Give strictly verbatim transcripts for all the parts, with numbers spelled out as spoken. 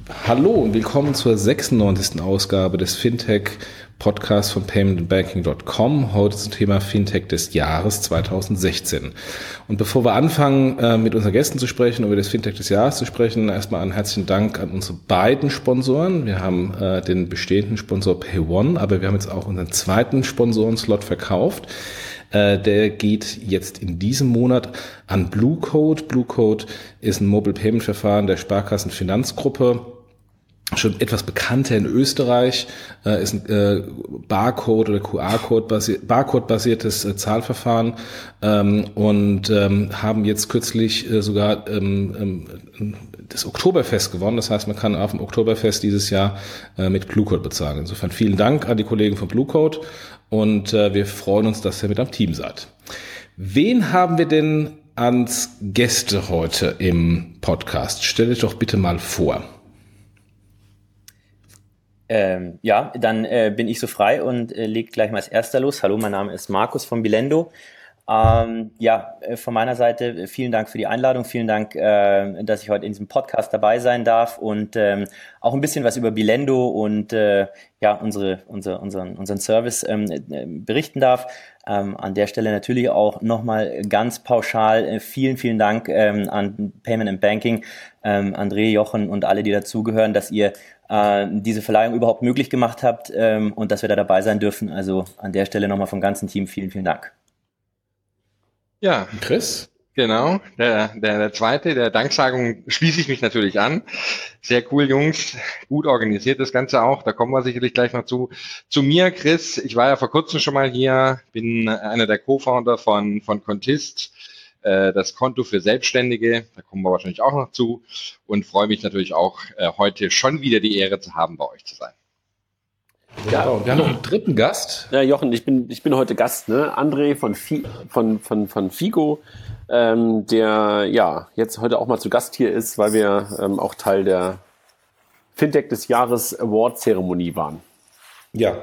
Hallo und willkommen zur sechsundneunzigsten Ausgabe des Fintech-Podcasts von payment and banking Punkt com. Heute zum Thema Fintech des Jahres zweitausendsechzehn. Und bevor wir anfangen, äh, mit unseren Gästen zu sprechen, über das Fintech des Jahres zu sprechen, erstmal einen herzlichen Dank an unsere beiden Sponsoren. Wir haben äh, den bestehenden Sponsor PayOne, aber wir haben jetzt auch unseren zweiten Sponsorenslot verkauft. Der geht jetzt in diesem Monat an Bluecode. Bluecode ist ein Mobile Payment Verfahren der Sparkassenfinanzgruppe, schon etwas bekannter in Österreich, äh, ist ein äh, Barcode oder Q R-Code basi- Barcode-basiertes äh, Zahlverfahren ähm, und ähm, haben jetzt kürzlich äh, sogar ähm, ähm, das Oktoberfest gewonnen. Das heißt, man kann auf dem Oktoberfest dieses Jahr äh, mit Bluecode bezahlen. Insofern vielen Dank an die Kollegen von Bluecode und äh, wir freuen uns, dass ihr mit am Team seid. Wen haben wir denn als Gäste heute im Podcast? Stellt euch doch bitte mal vor. Ähm, ja, dann äh, bin ich so frei und äh, leg gleich mal als erster los. Hallo, mein Name ist Markus von Bilendo. Ähm, ja, äh, von meiner Seite äh, vielen Dank für die Einladung, vielen Dank, äh, dass ich heute in diesem Podcast dabei sein darf und ähm, auch ein bisschen was über Bilendo und äh, ja unsere, unsere, unseren, unseren Service ähm, äh, berichten darf. Ähm, an der Stelle natürlich auch nochmal ganz pauschal äh, vielen, vielen Dank ähm, an Payment and Banking, ähm, André, Jochen und alle, die dazugehören, dass ihr äh, diese Verleihung überhaupt möglich gemacht habt ähm, und dass wir da dabei sein dürfen. Also an der Stelle nochmal vom ganzen Team vielen, vielen Dank. Ja, Chris? Genau, der, der, der zweite, der Danksagung schließe ich mich natürlich an. Sehr cool, Jungs, gut organisiert das Ganze auch, da kommen wir sicherlich gleich noch zu. Zu mir, Chris, ich war ja vor kurzem schon mal hier, bin einer der Co-Founder von, von Kontist, äh, das Konto für Selbstständige, da kommen wir wahrscheinlich auch noch zu und freue mich natürlich auch, äh, heute schon wieder die Ehre zu haben, bei euch zu sein. Ja, und wir haben noch einen dritten Gast. Ja, Jochen, ich bin, ich bin heute Gast, ne? André von, Fi, von, von, von Figo, ähm, der ja jetzt heute auch mal zu Gast hier ist, weil wir ähm, auch Teil der Fintech des Jahres Award-Zeremonie waren. Ja.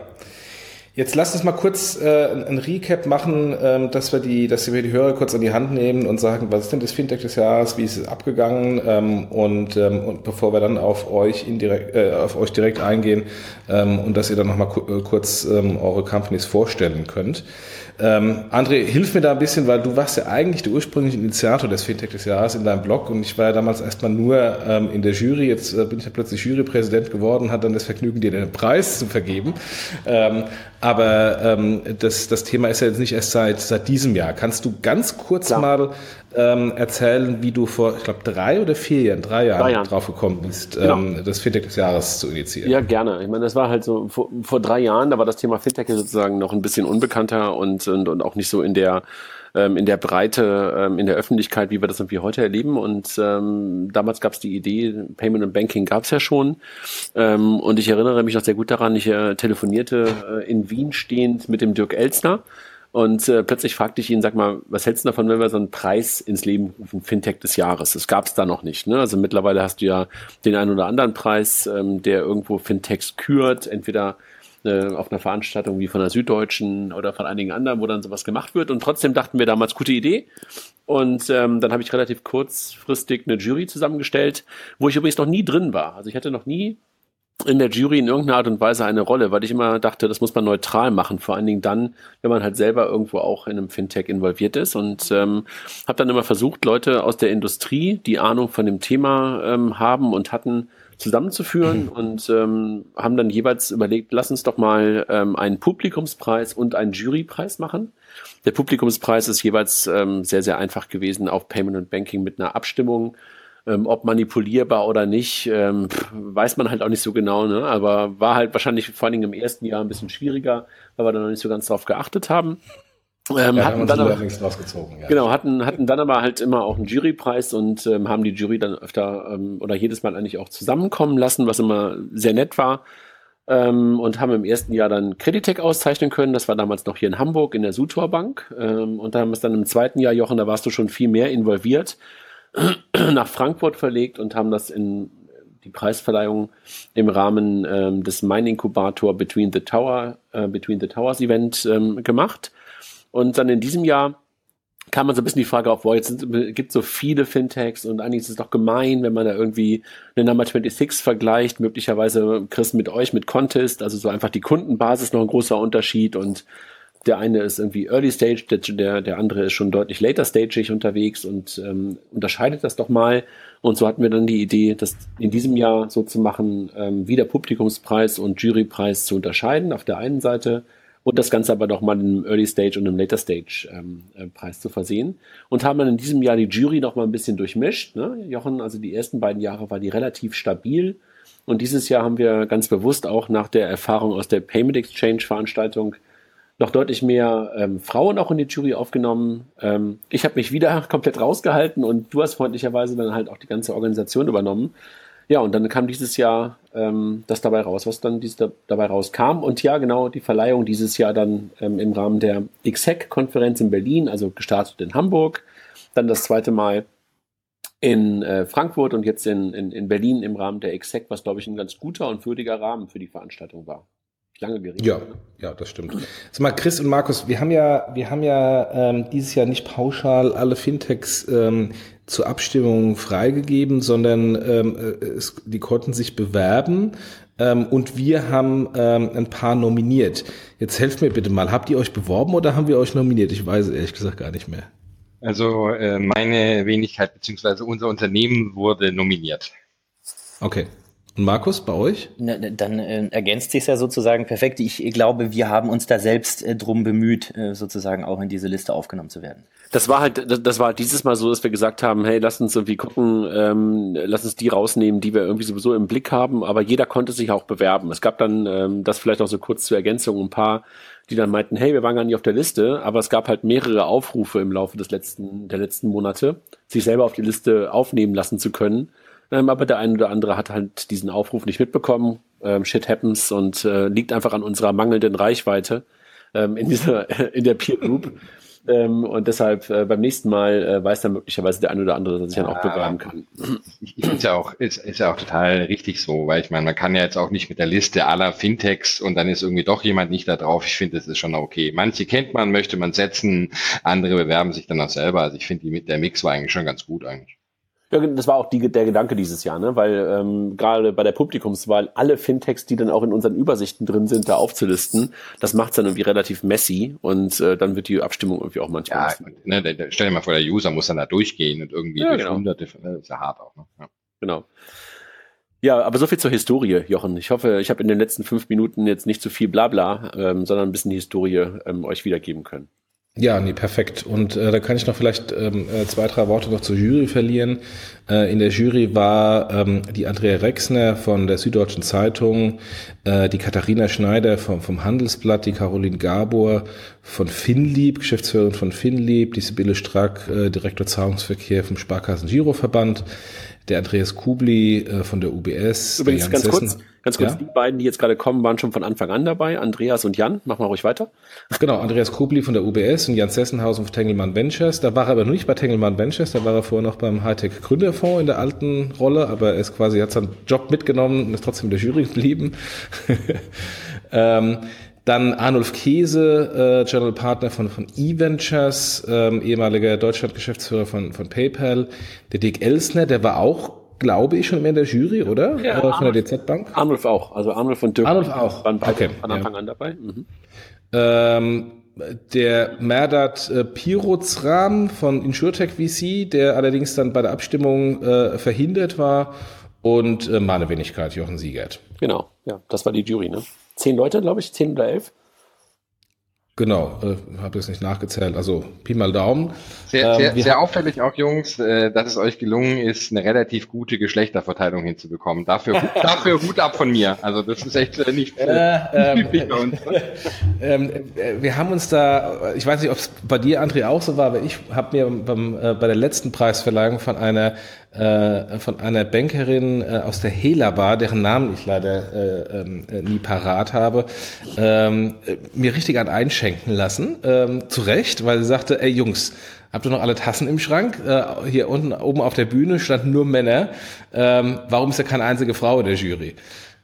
Jetzt lasst uns mal kurz äh, ein Recap machen, ähm, dass wir die, dass wir die Hörer kurz an die Hand nehmen und sagen, was ist denn das Fintech des Jahres, wie ist es abgegangen ähm, und, ähm, und bevor wir dann auf euch indirekt, äh, auf euch direkt eingehen ähm, und dass ihr dann nochmal ku- kurz ähm, eure Companies vorstellen könnt. Ähm, André, hilf mir da ein bisschen, weil du warst ja eigentlich der ursprüngliche Initiator des Fintech des Jahres in deinem Blog und ich war ja damals erstmal nur ähm, in der Jury, jetzt äh, bin ich ja plötzlich Jurypräsident geworden, hat dann das Vergnügen, dir den Preis zu vergeben. Ähm, aber ähm, das, das Thema ist ja jetzt nicht erst seit, seit diesem Jahr. Kannst du ganz kurz Klar. mal ähm, erzählen, wie du vor, ich glaube, drei oder vier Jahren, drei Jahren, drei Jahren. drauf gekommen bist, genau. ähm, das Fintech des Jahres zu initiieren? Ja, gerne. Ich meine, das war halt so vor, vor drei Jahren, da war das Thema Fintech sozusagen noch ein bisschen unbekannter und, und, und auch nicht so in der in der Breite, ähm, in der Öffentlichkeit, wie wir das irgendwie heute erleben. Und ähm, damals gab es die Idee, Payment and Banking gab es ja schon. Ähm, und ich erinnere mich noch sehr gut daran, ich äh, telefonierte äh, in Wien stehend mit dem Dirk Elstner. Und äh, plötzlich fragte ich ihn, sag mal, was hältst du davon, wenn wir so einen Preis ins Leben rufen, Fintech des Jahres? Das gab es da noch nicht. Ne? Also mittlerweile hast du ja den einen oder anderen Preis, ähm, der irgendwo Fintechs kürt, entweder auf einer Veranstaltung wie von der Süddeutschen oder von einigen anderen, wo dann sowas gemacht wird. Und trotzdem dachten wir damals, gute Idee. Und ähm, dann habe ich relativ kurzfristig eine Jury zusammengestellt, wo ich übrigens noch nie drin war. Also ich hatte noch nie in der Jury in irgendeiner Art und Weise eine Rolle, weil ich immer dachte, das muss man neutral machen. Vor allen Dingen dann, wenn man halt selber irgendwo auch in einem Fintech involviert ist. Und ähm, habe dann immer versucht, Leute aus der Industrie, die Ahnung von dem Thema ähm, haben und hatten, zusammenzuführen mhm. und ähm, haben dann jeweils überlegt, lass uns doch mal ähm, einen Publikumspreis und einen Jurypreis machen. Der Publikumspreis ist jeweils ähm, sehr, sehr einfach gewesen auf Payment and Banking mit einer Abstimmung. Ähm, ob manipulierbar oder nicht, ähm, weiß man halt auch nicht so genau, ne? Aber war halt wahrscheinlich vor allen Dingen im ersten Jahr ein bisschen schwieriger, weil wir da noch nicht so ganz drauf geachtet haben. Ähm, ja, hatten dann aber, rausgezogen, ja. Genau, hatten, hatten dann aber halt immer auch einen Jurypreis und ähm, haben die Jury dann öfter ähm, oder jedes Mal eigentlich auch zusammenkommen lassen, was immer sehr nett war. Ähm, und haben im ersten Jahr dann Creditec auszeichnen können. Das war damals noch hier in Hamburg in der Sutor Bank. Ähm, und da haben wir es dann im zweiten Jahr, Jochen, da warst du schon viel mehr involviert, nach Frankfurt verlegt und haben das in die Preisverleihung im Rahmen ähm, des Mein-Inkubator Between the Tower, äh, Between the Towers Event ähm, gemacht. Und dann in diesem Jahr kam man so ein bisschen die Frage auf, boah, jetzt gibt es so viele Fintechs und eigentlich ist es doch gemein, wenn man da irgendwie eine Number sechsundzwanzig vergleicht, möglicherweise Chris mit euch, mit Contest, also so einfach die Kundenbasis noch ein großer Unterschied und der eine ist irgendwie Early Stage, der, der andere ist schon deutlich later stagig unterwegs und ähm, unterscheidet das doch mal. Und so hatten wir dann die Idee, das in diesem Jahr so zu machen, ähm, wie der Publikumspreis und Jurypreis zu unterscheiden auf der einen Seite und das Ganze aber doch mal in einem Early Stage und einem Later Stage ähm, äh, Preis zu versehen. Und haben dann in diesem Jahr die Jury noch mal ein bisschen durchmischt. Ne? Jochen, also die ersten beiden Jahre war die relativ stabil. Und dieses Jahr haben wir ganz bewusst auch nach der Erfahrung aus der Payment Exchange Veranstaltung noch deutlich mehr ähm, Frauen auch in die Jury aufgenommen. Ähm, ich habe mich wieder komplett rausgehalten und du hast freundlicherweise dann halt auch die ganze Organisation übernommen. Ja, und dann kam dieses Jahr ähm, das dabei raus, was dann dies, da, dabei rauskam. Und ja, genau, die Verleihung dieses Jahr dann ähm, im Rahmen der X H E C-Konferenz in Berlin, also gestartet in Hamburg, dann das zweite Mal in äh, Frankfurt und jetzt in, in, in Berlin im Rahmen der X H E C, was, glaube ich, ein ganz guter und würdiger Rahmen für die Veranstaltung war. Lange geredet. Ja, ja, das stimmt. Sag mal, Chris und Markus, wir haben ja, wir haben ja ähm, dieses Jahr nicht pauschal alle Fintechs ähm, zur Abstimmung freigegeben, sondern ähm, es, die konnten sich bewerben ähm, und wir haben ähm, ein paar nominiert. Jetzt helft mir bitte mal, habt ihr euch beworben oder haben wir euch nominiert? Ich weiß ehrlich gesagt gar nicht mehr. Also äh, meine Wenigkeit beziehungsweise unser Unternehmen wurde nominiert. Okay. Und Markus, bei euch? Na, dann äh, ergänzt sich ja sozusagen perfekt. Ich glaube, wir haben uns da selbst äh, drum bemüht, äh, sozusagen auch in diese Liste aufgenommen zu werden. Das war halt, das, das war dieses Mal so, dass wir gesagt haben, hey, lass uns irgendwie gucken, ähm, lass uns die rausnehmen, die wir irgendwie sowieso im Blick haben, aber jeder konnte sich auch bewerben. Es gab dann, ähm, das vielleicht auch so kurz zur Ergänzung, ein paar, die dann meinten, hey, wir waren gar nicht auf der Liste, aber es gab halt mehrere Aufrufe im Laufe des letzten, der letzten Monate, sich selber auf die Liste aufnehmen lassen zu können. Ähm, aber der eine oder andere hat halt diesen Aufruf nicht mitbekommen. Ähm, shit happens und äh, liegt einfach an unserer mangelnden Reichweite ähm, in dieser in der Peer Group. Ähm, und deshalb äh, beim nächsten Mal äh, weiß dann möglicherweise der eine oder andere, dass ich ja, dann auch bewerben kann. Ich, ich finde es ja auch, ist, ist ja auch total richtig so, weil ich meine, man kann ja jetzt auch nicht mit der Liste aller Fintechs und dann ist irgendwie doch jemand nicht da drauf. Ich finde, das ist schon okay. Manche kennt man, möchte man setzen, andere bewerben sich dann auch selber. Also ich finde, die, der Mix war eigentlich schon ganz gut eigentlich. Ja, das war auch die, der Gedanke dieses Jahr, ne? Weil ähm, gerade bei der Publikumswahl alle Fintechs, die dann auch in unseren Übersichten drin sind, da aufzulisten, das macht's dann irgendwie relativ messy und äh, dann wird die Abstimmung irgendwie auch manchmal. Ja, ne, da, da, stell dir mal vor, der User muss dann da durchgehen und irgendwie ja, durch genau. Hunderte, das ist ja hart auch. Ne? Ja. Genau. Ja, aber so viel zur Historie, Jochen. Ich hoffe, ich habe in den letzten fünf Minuten jetzt nicht zu viel Blabla, ähm, sondern ein bisschen Historie ähm, euch wiedergeben können. Ja, nee, perfekt. Und äh, da kann ich noch vielleicht ähm, zwei, drei Worte noch zur Jury verlieren. Äh, in der Jury war ähm, die Andrea Rexner von der Süddeutschen Zeitung, äh, die Katharina Schneider vom, vom Handelsblatt, die Caroline Gabor von Finlieb, Geschäftsführerin von Finlieb, die Sibylle Strack, äh, Direktor Zahlungsverkehr vom Sparkassen-Giroverband, der Andreas Kubli äh, von der U B S. Übrigens ganz Sessen. kurz, ganz kurz, ja? Die beiden, die jetzt gerade kommen, waren schon von Anfang an dabei, Andreas und Jan. Mach mal ruhig weiter. Genau, Andreas Kubli von der U B S und Jan Sessenhausen von Tengelmann Ventures. Da war er aber nur nicht bei Tengelmann Ventures, da war er vorher noch beim Hightech Gründerfonds in der alten Rolle, aber er ist quasi, hat seinen Job mitgenommen und ist trotzdem in der Jury geblieben. ähm, Dann Arnulf Käse, äh, General Partner von, von eVentures, ähm, ehemaliger Deutschland-Geschäftsführer von, von PayPal. Der Dirk Elsner, der war auch, glaube ich, schon mehr in der Jury, oder? Ja, äh, von der D Z Bank. Arnulf auch, also Arnulf und Dirk. Arnulf auch. Waren beide okay, von Anfang ja. an dabei. Mhm. Ähm, der Merdat äh, Pirozram von InsurTech V C, der allerdings dann bei der Abstimmung äh, verhindert war. Und äh, meine Wenigkeit, Jochen Siegert. Genau, ja, das war die Jury, ne? Zehn Leute, glaube ich, zehn oder elf. Genau, äh, habe jetzt nicht nachgezählt, also Pi mal Daumen. Sehr, sehr, ähm, sehr auffällig auch, Jungs, äh, dass es euch gelungen ist, eine relativ gute Geschlechterverteilung hinzubekommen. Dafür, dafür Hut ab von mir. Also das ist echt äh, nicht äh, typisch bei uns. Ähm, äh, wir haben uns da, ich weiß nicht, ob es bei dir, André, auch so war, aber ich habe mir beim, äh, bei der letzten Preisverleihung von einer äh, von einer Bankerin äh, aus der Hela-Bar, deren Namen ich leider äh, äh, nie parat habe, ähm, äh, mir richtig an einschenken lassen. Ähm, zu Recht, weil sie sagte, ey Jungs, habt ihr noch alle Tassen im Schrank? Äh, hier unten oben auf der Bühne standen nur Männer. Ähm, warum ist da keine einzige Frau in der Jury?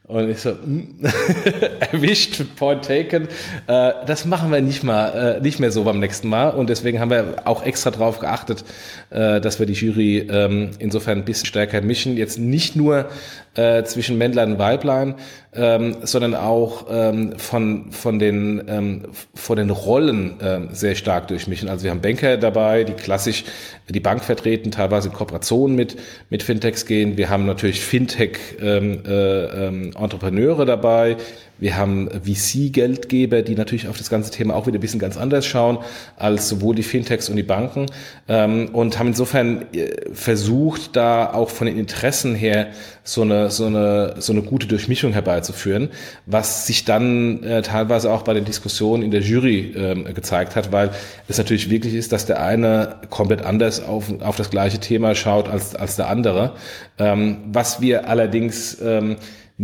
Und ich so, erwischt, point taken. Äh, das machen wir nicht mal, äh, nicht mehr so beim nächsten Mal. Und deswegen haben wir auch extra drauf geachtet, äh, dass wir die Jury ähm, insofern ein bisschen stärker mischen. Jetzt nicht nur äh, zwischen Männlein und Weiblein, ähm, sondern auch ähm, von von den ähm, von den Rollen ähm, sehr stark durchmischen. Also wir haben Banker dabei, die klassisch die Bank vertreten, teilweise in Kooperation mit mit Fintechs gehen. Wir haben natürlich Fintech ähm, äh, ähm, Entrepreneure dabei. Wir haben V C-Geldgeber, die natürlich auf das ganze Thema auch wieder ein bisschen ganz anders schauen als sowohl die Fintechs und die Banken, ähm, und haben insofern versucht, da auch von den Interessen her so eine so eine so eine gute Durchmischung herbeizuführen, was sich dann äh, teilweise auch bei den Diskussionen in der Jury ähm, gezeigt hat, weil es natürlich wirklich ist, dass der eine komplett anders auf auf das gleiche Thema schaut als als der andere, ähm, was wir allerdings ähm,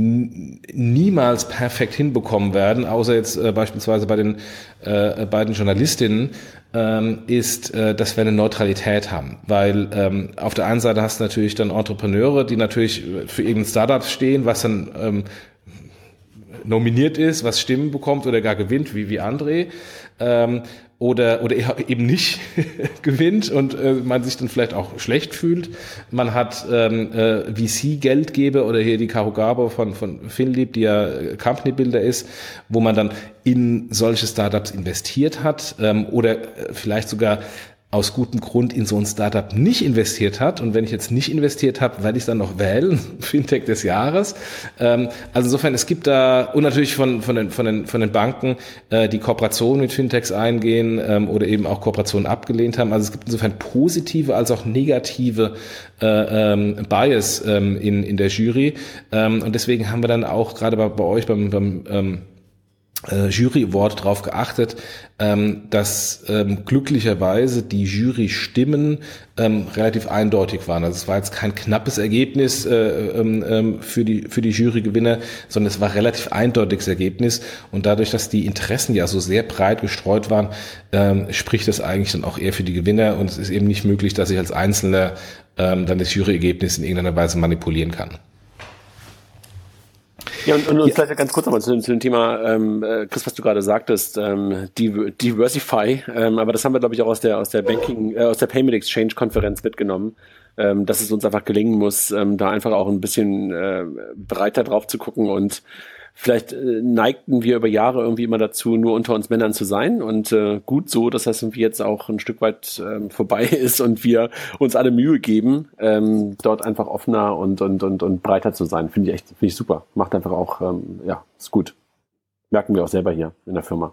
niemals perfekt hinbekommen werden, außer jetzt äh, beispielsweise bei den äh, beiden Journalistinnen, ähm, ist, äh, dass wir eine Neutralität haben. Weil ähm, auf der einen Seite hast du natürlich dann Entrepreneure, die natürlich für irgendein Startup stehen, was dann ähm, nominiert ist, was Stimmen bekommt oder gar gewinnt, wie wie André. Ähm, oder oder eben nicht gewinnt und äh, man sich dann vielleicht auch schlecht fühlt. Man hat ähm, äh, V C-Geldgeber oder hier die Caro Gabo von von Finlieb, die ja Company Builder ist, wo man dann in solche Startups investiert hat ähm, oder vielleicht sogar aus gutem Grund in so ein Startup nicht investiert hat. Und wenn ich jetzt nicht investiert habe, werde ich es dann noch wählen, Fintech des Jahres. Ähm, also insofern, es gibt da, und natürlich von, von, den, von, den, von den Banken, äh, die Kooperationen mit Fintechs eingehen ähm, oder eben auch Kooperationen abgelehnt haben. Also es gibt insofern positive als auch negative äh, ähm, Bias ähm, in, in der Jury. Ähm, und deswegen haben wir dann auch gerade bei, bei euch beim, beim ähm, Äh, Jury Award darauf geachtet, ähm, dass ähm, glücklicherweise die Jury-Stimmen ähm, relativ eindeutig waren. Also es war jetzt kein knappes Ergebnis äh, ähm, für die für die Jurygewinner, sondern es war relativ eindeutiges Ergebnis. Und dadurch, dass die Interessen ja so sehr breit gestreut waren, ähm, spricht das eigentlich dann auch eher für die Gewinner. Und es ist eben nicht möglich, dass ich als Einzelner ähm, dann das Juryergebnis in irgendeiner Weise manipulieren kann. Ja, und, und, und ja. Vielleicht ganz kurz nochmal zu, zu dem Thema, ähm, Chris, was du gerade sagtest, ähm, Diversify, ähm, aber das haben wir, glaube ich, auch aus der aus der Banking, äh, aus der Payment Exchange Konferenz mitgenommen, ähm, dass es uns einfach gelingen muss, ähm, da einfach auch ein bisschen äh, breiter drauf zu gucken und vielleicht äh, neigten wir über Jahre irgendwie immer dazu, nur unter uns Männern zu sein und äh, gut so, dass das irgendwie jetzt auch ein Stück weit ähm, vorbei ist und wir uns alle Mühe geben, ähm, dort einfach offener und und und und breiter zu sein. Finde ich echt, finde ich super. Macht einfach auch, ähm, ja, ist gut. Merken wir auch selber hier in der Firma.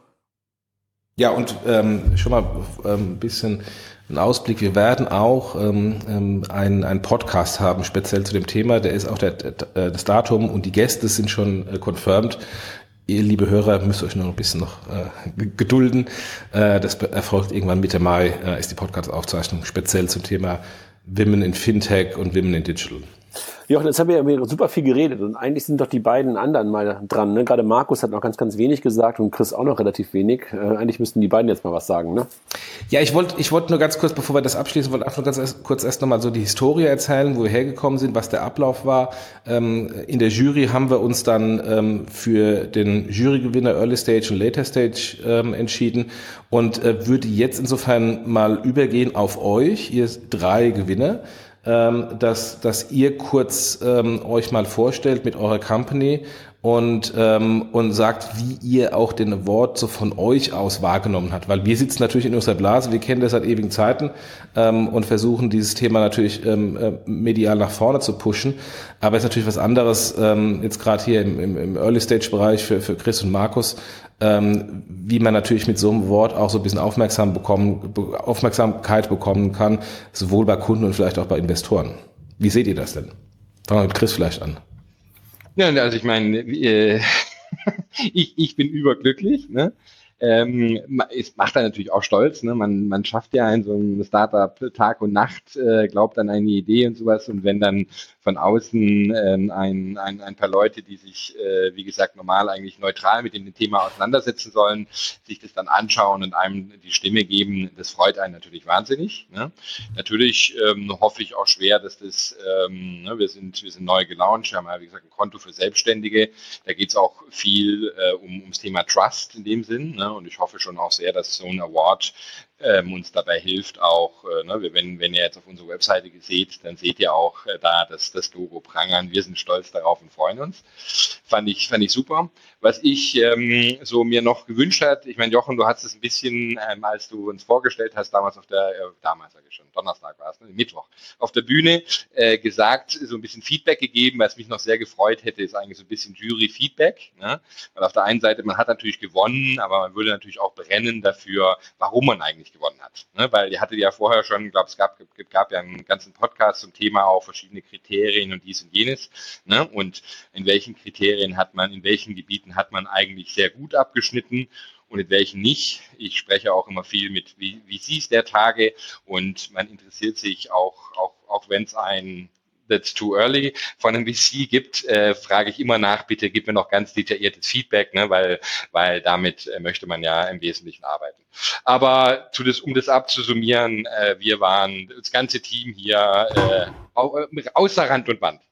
Ja, und ähm, schon mal ähm, ein bisschen ein Ausblick. Wir werden auch ähm, einen, einen Podcast haben, speziell zu dem Thema. Der ist auch der, der, das Datum und die Gäste sind schon äh, confirmed. Ihr, liebe Hörer, müsst euch noch ein bisschen noch äh, gedulden. Äh, das erfolgt irgendwann Mitte Mai, äh, ist die Podcast-Aufzeichnung speziell zum Thema Women in Fintech und Women in Digital. Jochen, jetzt haben wir ja super viel geredet und eigentlich sind doch die beiden anderen mal dran. Ne? Gerade Markus hat noch ganz, ganz wenig gesagt und Chris auch noch relativ wenig. Äh, eigentlich müssten die beiden jetzt mal was sagen, ne? Ja, ich wollte ich wollte nur ganz kurz, bevor wir das abschließen, wollte auch nur ganz erst, kurz erst nochmal so die Historie erzählen, wo wir hergekommen sind, was der Ablauf war. Ähm, in der Jury haben wir uns dann ähm, für den Jurygewinner Early Stage und Later Stage ähm, entschieden und äh, würde jetzt insofern mal übergehen auf euch, ihr drei Gewinner. Dass, dass ihr kurz ähm, euch mal vorstellt mit eurer Company und ähm, und sagt, wie ihr auch den Award so von euch aus wahrgenommen habt. Weil wir sitzen natürlich in unserer Blase, wir kennen das seit ewigen Zeiten ähm, und versuchen dieses Thema natürlich ähm, medial nach vorne zu pushen. Aber es ist natürlich was anderes, ähm, jetzt gerade hier im, im, im Early-Stage-Bereich für, für Chris und Markus, ähm, wie man natürlich mit so einem Wort auch so ein bisschen aufmerksam bekommen, Aufmerksamkeit bekommen kann, sowohl bei Kunden und vielleicht auch bei Investoren. Wie seht ihr das denn? Fangen wir mit Chris vielleicht an. Ja, also ich meine, äh, ich, ich bin überglücklich, ne? Ähm, es macht dann natürlich auch stolz, ne? Man, man schafft ja in so einem Startup Tag und Nacht, äh, glaubt an eine Idee und sowas und wenn dann von außen ähm, ein, ein, ein paar Leute, die sich, äh, wie gesagt, normal eigentlich neutral mit dem Thema auseinandersetzen sollen, sich das dann anschauen und einem die Stimme geben. Das freut einen natürlich wahnsinnig. Ne? Natürlich ähm, hoffe ich auch schwer, dass das, ähm, ne, wir sind, wir sind neu gelauncht, wir haben ja, wie gesagt, ein Konto für Selbstständige. Da geht es auch viel äh, um, ums Thema Trust in dem Sinn. Ne? Und ich hoffe schon auch sehr, dass so ein Award ähm, uns dabei hilft, auch, äh, ne, wenn, wenn ihr jetzt auf unsere Webseite seht, dann seht ihr auch äh, da das, das Logo prangern. Wir sind stolz darauf und freuen uns. Fand ich, fand ich super. Was ich ähm, so mir noch gewünscht hat, ich meine, Jochen, du hast es ein bisschen, ähm, als du uns vorgestellt hast, damals auf der, äh, damals sage ich schon, Donnerstag war es, ne, Mittwoch, auf der Bühne äh, gesagt, so ein bisschen Feedback gegeben. Was mich noch sehr gefreut hätte, ist eigentlich so ein bisschen Jury-Feedback. Ne? Weil auf der einen Seite, man hat natürlich gewonnen, aber man würde natürlich auch brennen dafür, warum man eigentlich gewonnen hat. Ne? Weil ihr hattet ja vorher schon, ich glaube, es gab, gab ja einen ganzen Podcast zum Thema auch verschiedene Kriterien und dies und jenes. Ne? Und in welchen Kriterien hat man, in welchen Gebieten hat man eigentlich sehr gut abgeschnitten und in welchen nicht. Ich spreche auch immer viel mit wie, wie Sie es der Tage und man interessiert sich auch, auch, auch wenn es ein That's too early von einem V C gibt, äh, frage ich immer nach, bitte gib mir noch ganz detailliertes Feedback, ne, weil, weil damit äh, möchte man ja im Wesentlichen arbeiten. Aber zu das, um das abzusummieren, äh, wir waren das ganze Team hier äh, außer Rand und Band.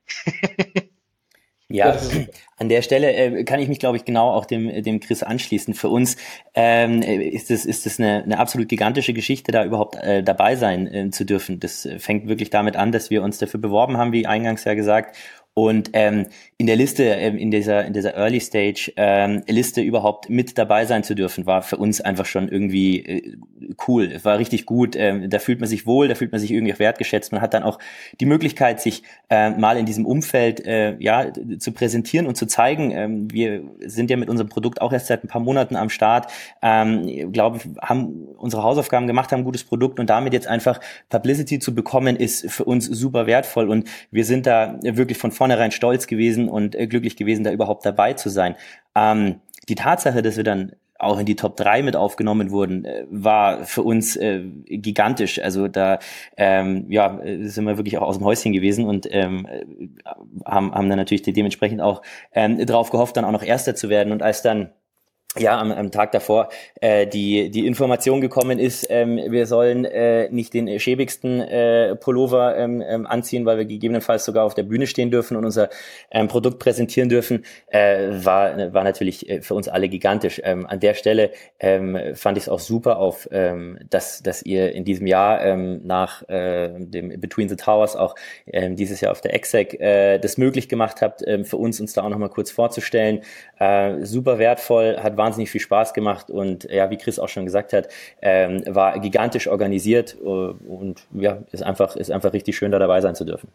Ja, an der Stelle äh, kann ich mich, glaube ich, genau auch dem dem Chris anschließen. Für uns ähm, ist es ist es eine, eine absolut gigantische Geschichte, da überhaupt äh, dabei sein äh, zu dürfen. Das fängt wirklich damit an, dass wir uns dafür beworben haben, wie eingangs ja gesagt. Und ähm, in der Liste, ähm, in dieser in dieser Early Stage ähm, Liste überhaupt mit dabei sein zu dürfen, war für uns einfach schon irgendwie äh, cool. Es war richtig gut. Ähm, da fühlt man sich wohl, da fühlt man sich irgendwie auch wertgeschätzt. Man hat dann auch die Möglichkeit, sich äh, mal in diesem Umfeld äh, ja zu präsentieren und zu zeigen. Ähm, wir sind ja mit unserem Produkt auch erst seit ein paar Monaten am Start. Ähm, ich glaube, haben unsere Hausaufgaben gemacht, haben ein gutes Produkt und damit jetzt einfach Publicity zu bekommen, ist für uns super wertvoll. Und wir sind da wirklich von vorne vornherein stolz gewesen und äh, glücklich gewesen, da überhaupt dabei zu sein. Ähm, die Tatsache, dass wir dann auch in die Top drei mit aufgenommen wurden, äh, war für uns äh, gigantisch. Also da ähm, ja, sind wir wirklich auch aus dem Häuschen gewesen und ähm, haben, haben dann natürlich dementsprechend auch ähm, drauf gehofft, dann auch noch Erster zu werden. Und als dann ja, am, am Tag davor äh, die die Information gekommen ist, ähm, wir sollen äh, nicht den schäbigsten äh, Pullover ähm, ähm, anziehen, weil wir gegebenenfalls sogar auf der Bühne stehen dürfen und unser ähm, Produkt präsentieren dürfen, äh, war war natürlich äh, für uns alle gigantisch. Ähm, an der Stelle ähm, fand ich es auch super, auf ähm, dass dass ihr in diesem Jahr ähm, nach äh, dem Between the Towers auch ähm, dieses Jahr auf der Exec äh, das möglich gemacht habt, ähm, für uns uns da auch nochmal kurz vorzustellen. Äh, super wertvoll, hat wahnsinnig viel Spaß gemacht und ja, wie Chris auch schon gesagt hat, ähm, war gigantisch organisiert uh, und ja, ist einfach, ist einfach richtig schön, da dabei sein zu dürfen.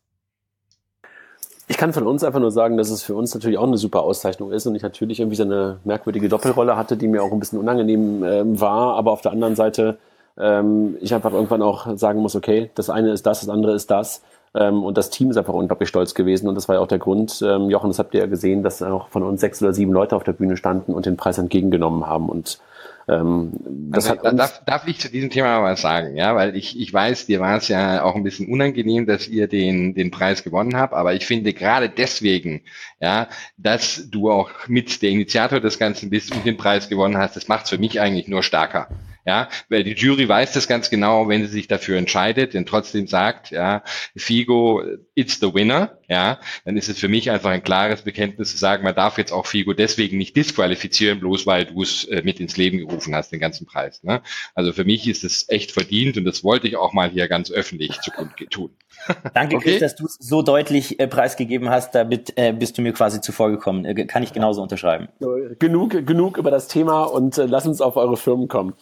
Ich kann von uns einfach nur sagen, dass es für uns natürlich auch eine super Auszeichnung ist und ich natürlich irgendwie so eine merkwürdige Doppelrolle hatte, die mir auch ein bisschen unangenehm ähm, war, aber auf der anderen Seite ähm, ich einfach irgendwann auch sagen muss, okay, das eine ist das, das andere ist das. Ähm, und das Team ist einfach unglaublich stolz gewesen und das war ja auch der Grund, ähm, Jochen, das habt ihr ja gesehen, dass auch von uns sechs oder sieben Leute auf der Bühne standen und den Preis entgegengenommen haben und ähm, das also, hat uns darf, darf ich zu diesem Thema mal was sagen, ja, weil ich ich weiß, dir war es ja auch ein bisschen unangenehm, dass ihr den den Preis gewonnen habt, aber ich finde gerade deswegen, ja, dass du auch mit der Initiator des Ganzen bist und den Preis gewonnen hast, das macht es für mich eigentlich nur stärker. Ja, weil die Jury weiß das ganz genau, wenn sie sich dafür entscheidet, denn trotzdem sagt, ja, Figo, it's the winner, ja, dann ist es für mich einfach ein klares Bekenntnis zu sagen, man darf jetzt auch Figo deswegen nicht disqualifizieren, bloß weil du es äh, mit ins Leben gerufen hast, den ganzen Preis. Ne? Also für mich ist es echt verdient und das wollte ich auch mal hier ganz öffentlich zu tun. Danke, okay? Chris, dass du es so deutlich äh, preisgegeben hast, damit äh, bist du mir quasi zuvor gekommen. Äh, kann ich genauso unterschreiben. So, genug, genug über das Thema und äh, lass uns auf eure Firmen kommen.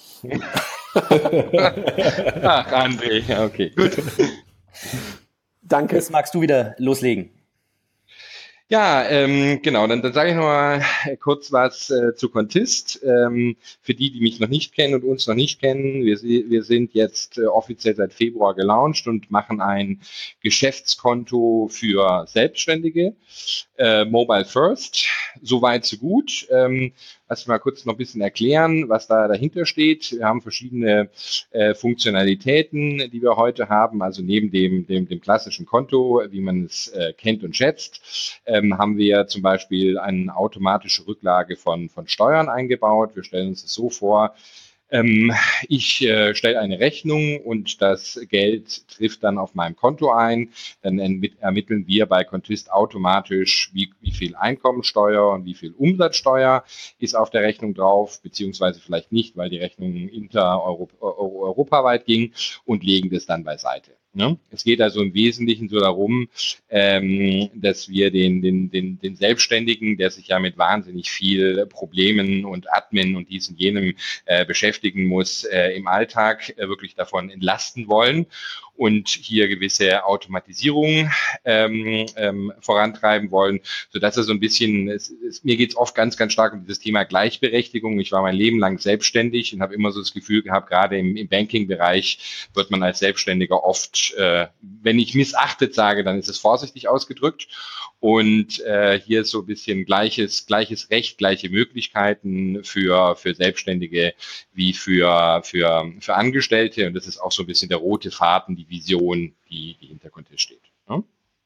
Ach, André, ja, okay, gut. Danke. Chris, magst du wieder loslegen? Ja, ähm, genau, dann, dann sage ich noch mal kurz was äh, zu Contist. Ähm, für die, die mich noch nicht kennen und uns noch nicht kennen, wir, wir sind jetzt äh, offiziell seit Februar gelauncht und machen ein Geschäftskonto für Selbstständige, äh, Mobile First. so weit, so gut. Ähm, lass mich mal kurz noch ein bisschen erklären, was da dahinter steht. Wir haben verschiedene äh, Funktionalitäten, die wir heute haben. Also neben dem, dem, dem klassischen Konto, wie man es äh, kennt und schätzt, ähm, haben wir zum Beispiel eine automatische Rücklage von, von Steuern eingebaut. Wir stellen uns das so vor, Ähm, ich äh, stelle eine Rechnung und das Geld trifft dann auf meinem Konto ein. Dann ermitteln wir bei Contist automatisch, wie, wie viel Einkommensteuer und wie viel Umsatzsteuer ist auf der Rechnung drauf, beziehungsweise vielleicht nicht, weil die Rechnung inter-europaweit ging, und legen das dann beiseite. Ne? Es geht also im Wesentlichen so darum, ähm, dass wir den, den, den, den Selbstständigen, der sich ja mit wahnsinnig viel Problemen und Admin und dies und jenem äh, beschäftigen muss, äh, im Alltag äh, wirklich davon entlasten wollen und hier gewisse Automatisierung ähm, ähm, vorantreiben wollen, sodass er so ein bisschen, es, es, mir geht es oft ganz, ganz stark um dieses Thema Gleichberechtigung. Ich war mein Leben lang selbstständig und habe immer so das Gefühl gehabt, gerade im, im Banking-Bereich wird man als Selbstständiger oft, äh, wenn ich missachtet sage, dann ist es vorsichtig ausgedrückt. Und äh, hier ist so ein bisschen gleiches, gleiches Recht, gleiche Möglichkeiten für, für Selbstständige wie für, für, für Angestellte. Und das ist auch so ein bisschen der rote Faden, die Vision, die, die hinter Contist steht. Ja?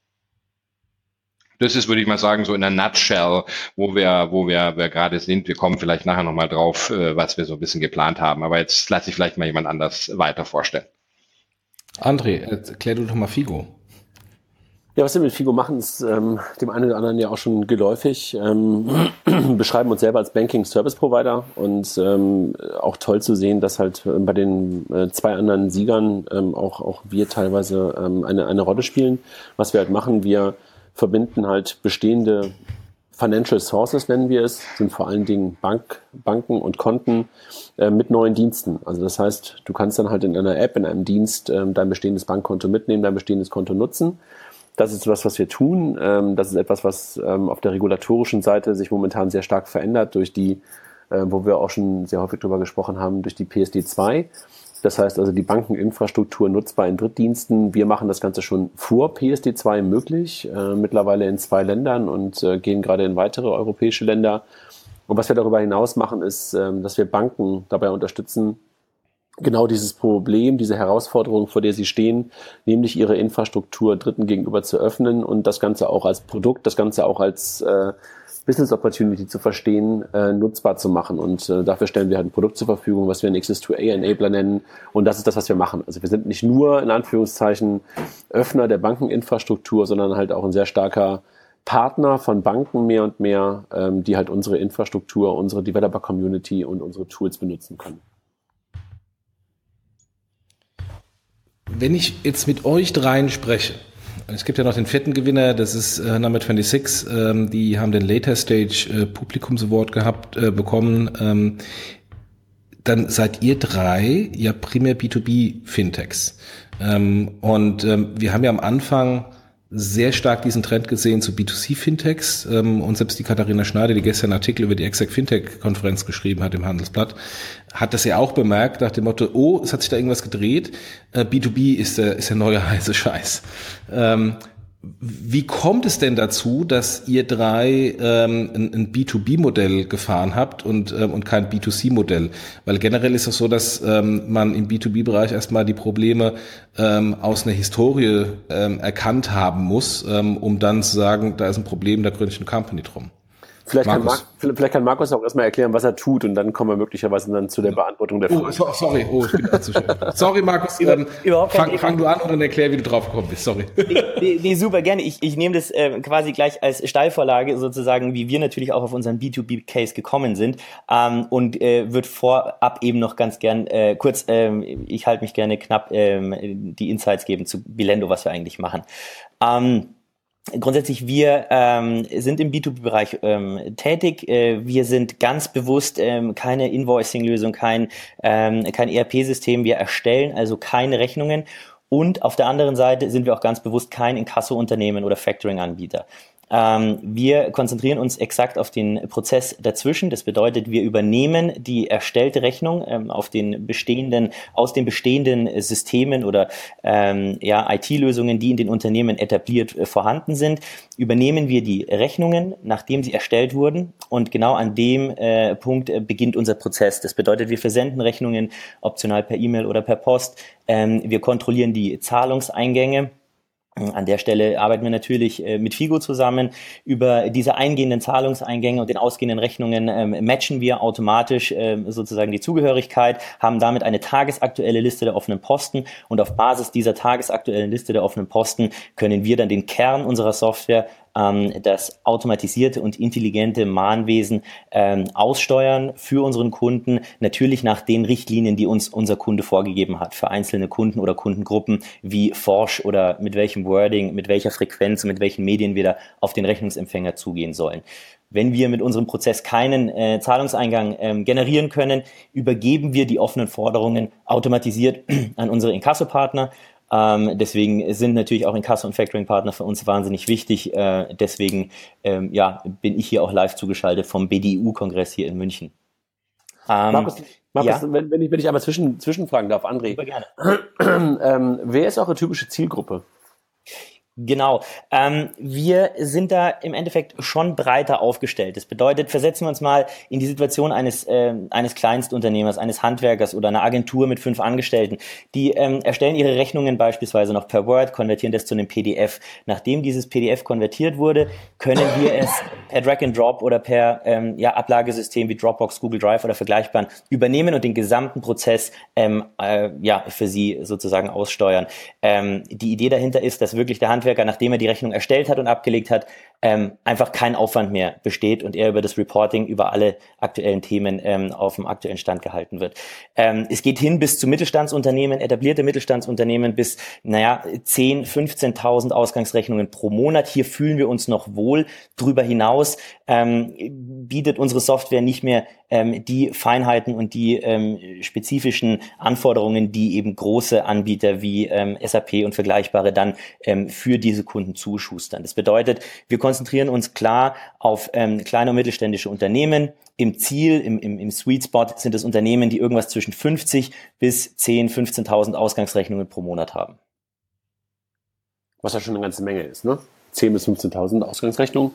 Das ist, würde ich mal sagen, so in einer Nutshell, wo wir, wo wir, wir gerade sind. Wir kommen vielleicht nachher nochmal drauf, was wir so ein bisschen geplant haben. Aber jetzt lasse ich vielleicht mal jemand anders weiter vorstellen. André, erklär du doch mal Figo. Ja, was wir mit Figo machen, ist ähm, dem einen oder anderen ja auch schon geläufig. Ähm, beschreiben uns selber als Banking Service Provider und ähm, auch toll zu sehen, dass halt äh, bei den äh, zwei anderen Siegern ähm, auch, auch wir teilweise ähm, eine, eine Rolle spielen. Was wir halt machen, wir verbinden halt bestehende Financial Sources, nennen wir es, sind vor allen Dingen Bank, Banken und Konten äh, mit neuen Diensten. Also das heißt, du kannst dann halt in einer App, in einem Dienst äh, dein bestehendes Bankkonto mitnehmen, dein bestehendes Konto nutzen. Das ist was, was wir tun. Das ist etwas, was auf der regulatorischen Seite sich momentan sehr stark verändert durch die, wo wir auch schon sehr häufig drüber gesprochen haben, durch die P S D zwei. Das heißt also die Bankeninfrastruktur nutzbar in Drittdiensten. Wir machen das Ganze schon vor P S D zwei möglich, mittlerweile in zwei Ländern und gehen gerade in weitere europäische Länder. Und was wir darüber hinaus machen, ist, dass wir Banken dabei unterstützen, genau dieses Problem, diese Herausforderung, vor der sie stehen, nämlich ihre Infrastruktur Dritten gegenüber zu öffnen und das Ganze auch als Produkt, das Ganze auch als äh, Business Opportunity zu verstehen, äh, nutzbar zu machen. Und äh, dafür stellen wir halt ein Produkt zur Verfügung, was wir einen Access to A Enabler nennen. Und das ist das, was wir machen. Also wir sind nicht nur in Anführungszeichen Öffner der Bankeninfrastruktur, sondern halt auch ein sehr starker Partner von Banken mehr und mehr, ähm, die halt unsere Infrastruktur, unsere Developer Community und unsere Tools benutzen können. Wenn ich jetzt mit euch dreien spreche, es gibt ja noch den vierten Gewinner, das ist äh, Number sechsundzwanzig, ähm, die haben den Later Stage äh, Publikums Award gehabt, äh, bekommen, ähm, dann seid ihr drei ja primär B zwei B Fintechs. Ähm, und ähm, wir haben ja am Anfang sehr stark diesen Trend gesehen zu B zwei C Fintechs ähm, und selbst die Katharina Schneider, die gestern einen Artikel über die Exec Fintech Konferenz geschrieben hat im Handelsblatt, hat das ja auch bemerkt nach dem Motto, oh, es hat sich da irgendwas gedreht, äh, B zwei B ist der, ist der neue heiße Scheiß. Ähm, Wie kommt es denn dazu, dass ihr drei ähm, ein, ein B zwei B Modell gefahren habt und ähm, und kein B zwei C Modell? Weil generell ist es so, dass ähm, man im B zwei B Bereich erstmal die Probleme ähm, aus einer Historie ähm, erkannt haben muss, ähm, um dann zu sagen, da ist ein Problem, da gründe ich eine Company drum. Vielleicht kann, Mark, vielleicht kann Markus auch erstmal erklären, was er tut und dann kommen wir möglicherweise dann zu der Beantwortung der Frage. Oh, sorry, oh, ich bin zu schnell. Sorry, Markus, ähm, fang, fang du an und dann erklär, wie du drauf gekommen bist, sorry. Nee, nee, nee super, gerne. Ich, ich nehme das äh, quasi gleich als Steilvorlage sozusagen, wie wir natürlich auch auf unseren B zwei B Case gekommen sind ähm, und äh, wird vorab eben noch ganz gern äh, kurz, ähm, ich halte mich gerne knapp, ähm, die Insights geben zu Bilendo, was wir eigentlich machen. Ähm, Grundsätzlich, wir ähm, sind im B zwei B Bereich ähm, tätig. Äh, wir sind ganz bewusst ähm, keine Invoicing-Lösung, kein, ähm, kein E R P-System. Wir erstellen also keine Rechnungen. Und auf der anderen Seite sind wir auch ganz bewusst kein Inkasso-Unternehmen oder Factoring-Anbieter. Ähm, wir konzentrieren uns exakt auf den Prozess dazwischen. Das bedeutet, wir übernehmen die erstellte Rechnung ähm, auf den bestehenden, aus den bestehenden Systemen oder ähm, ja, I T-Lösungen, die in den Unternehmen etabliert äh, vorhanden sind, übernehmen wir die Rechnungen, nachdem sie erstellt wurden, und genau an dem äh, Punkt äh, beginnt unser Prozess. Das bedeutet, wir versenden Rechnungen optional per E-Mail oder per Post. Ähm, wir kontrollieren die Zahlungseingänge. An der Stelle arbeiten wir natürlich äh, mit Figo zusammen. Über diese eingehenden Zahlungseingänge und den ausgehenden Rechnungen ähm, matchen wir automatisch ähm, sozusagen die Zugehörigkeit, haben damit eine tagesaktuelle Liste der offenen Posten, und auf Basis dieser tagesaktuellen Liste der offenen Posten können wir dann den Kern unserer Software, ähm, das automatisierte und intelligente Mahnwesen, ähm, aussteuern für unseren Kunden, natürlich nach den Richtlinien, die uns unser Kunde vorgegeben hat, für einzelne Kunden oder Kundengruppen, wie forsch oder mit welchem Wording, mit welcher Frequenz und mit welchen Medien wir da auf den Rechnungsempfänger zugehen sollen. Wenn wir mit unserem Prozess keinen äh, Zahlungseingang ähm, generieren können, übergeben wir die offenen Forderungen automatisiert an unsere Inkasso-Partner. Ähm, deswegen sind natürlich auch Inkasso- und Factoring-Partner für uns wahnsinnig wichtig. Äh, deswegen ähm, ja, bin ich hier auch live zugeschaltet vom B D I U-Kongress hier in München. Ähm, Markus, Markus ja? wenn, wenn, ich, wenn ich einmal zwischen, zwischenfragen darf, André. Super gerne. ähm, wer ist eure typische Zielgruppe? Genau. Ähm, wir sind da im Endeffekt schon breiter aufgestellt. Das bedeutet, versetzen wir uns mal in die Situation eines äh, eines Kleinstunternehmers, eines Handwerkers oder einer Agentur mit fünf Angestellten. Die ähm, erstellen ihre Rechnungen beispielsweise noch per Word, konvertieren das zu einem P D F. Nachdem dieses P D F konvertiert wurde, können wir es per Drag and Drop oder per ähm, ja, Ablagesystem wie Dropbox, Google Drive oder vergleichbaren übernehmen und den gesamten Prozess ähm, äh, ja für sie sozusagen aussteuern. Ähm, die Idee dahinter ist, dass wirklich der Handwerker, nachdem er die Rechnung erstellt hat und abgelegt hat, ähm, einfach kein Aufwand mehr besteht und er über das Reporting über alle aktuellen Themen ähm, auf dem aktuellen Stand gehalten wird. Ähm, es geht hin bis zu Mittelstandsunternehmen, etablierte Mittelstandsunternehmen bis, naja, zehntausend, fünfzehntausend Ausgangsrechnungen pro Monat. Hier fühlen wir uns noch wohl. Darüber hinaus ähm, bietet unsere Software nicht mehr ähm, die Feinheiten und die ähm, spezifischen Anforderungen, die eben große Anbieter wie ähm, S A P und vergleichbare dann ähm, für diese Kunden zuschustern. Das bedeutet, wir konzentrieren uns klar auf ähm, kleine und mittelständische Unternehmen. Im Ziel, im, im, im Sweet Spot sind es Unternehmen, die irgendwas zwischen fünfzig bis zehntausend, fünfzehntausend Ausgangsrechnungen pro Monat haben. Was ja schon eine ganze Menge ist, ne? zehntausend bis fünfzehntausend Ausgangsrechnungen.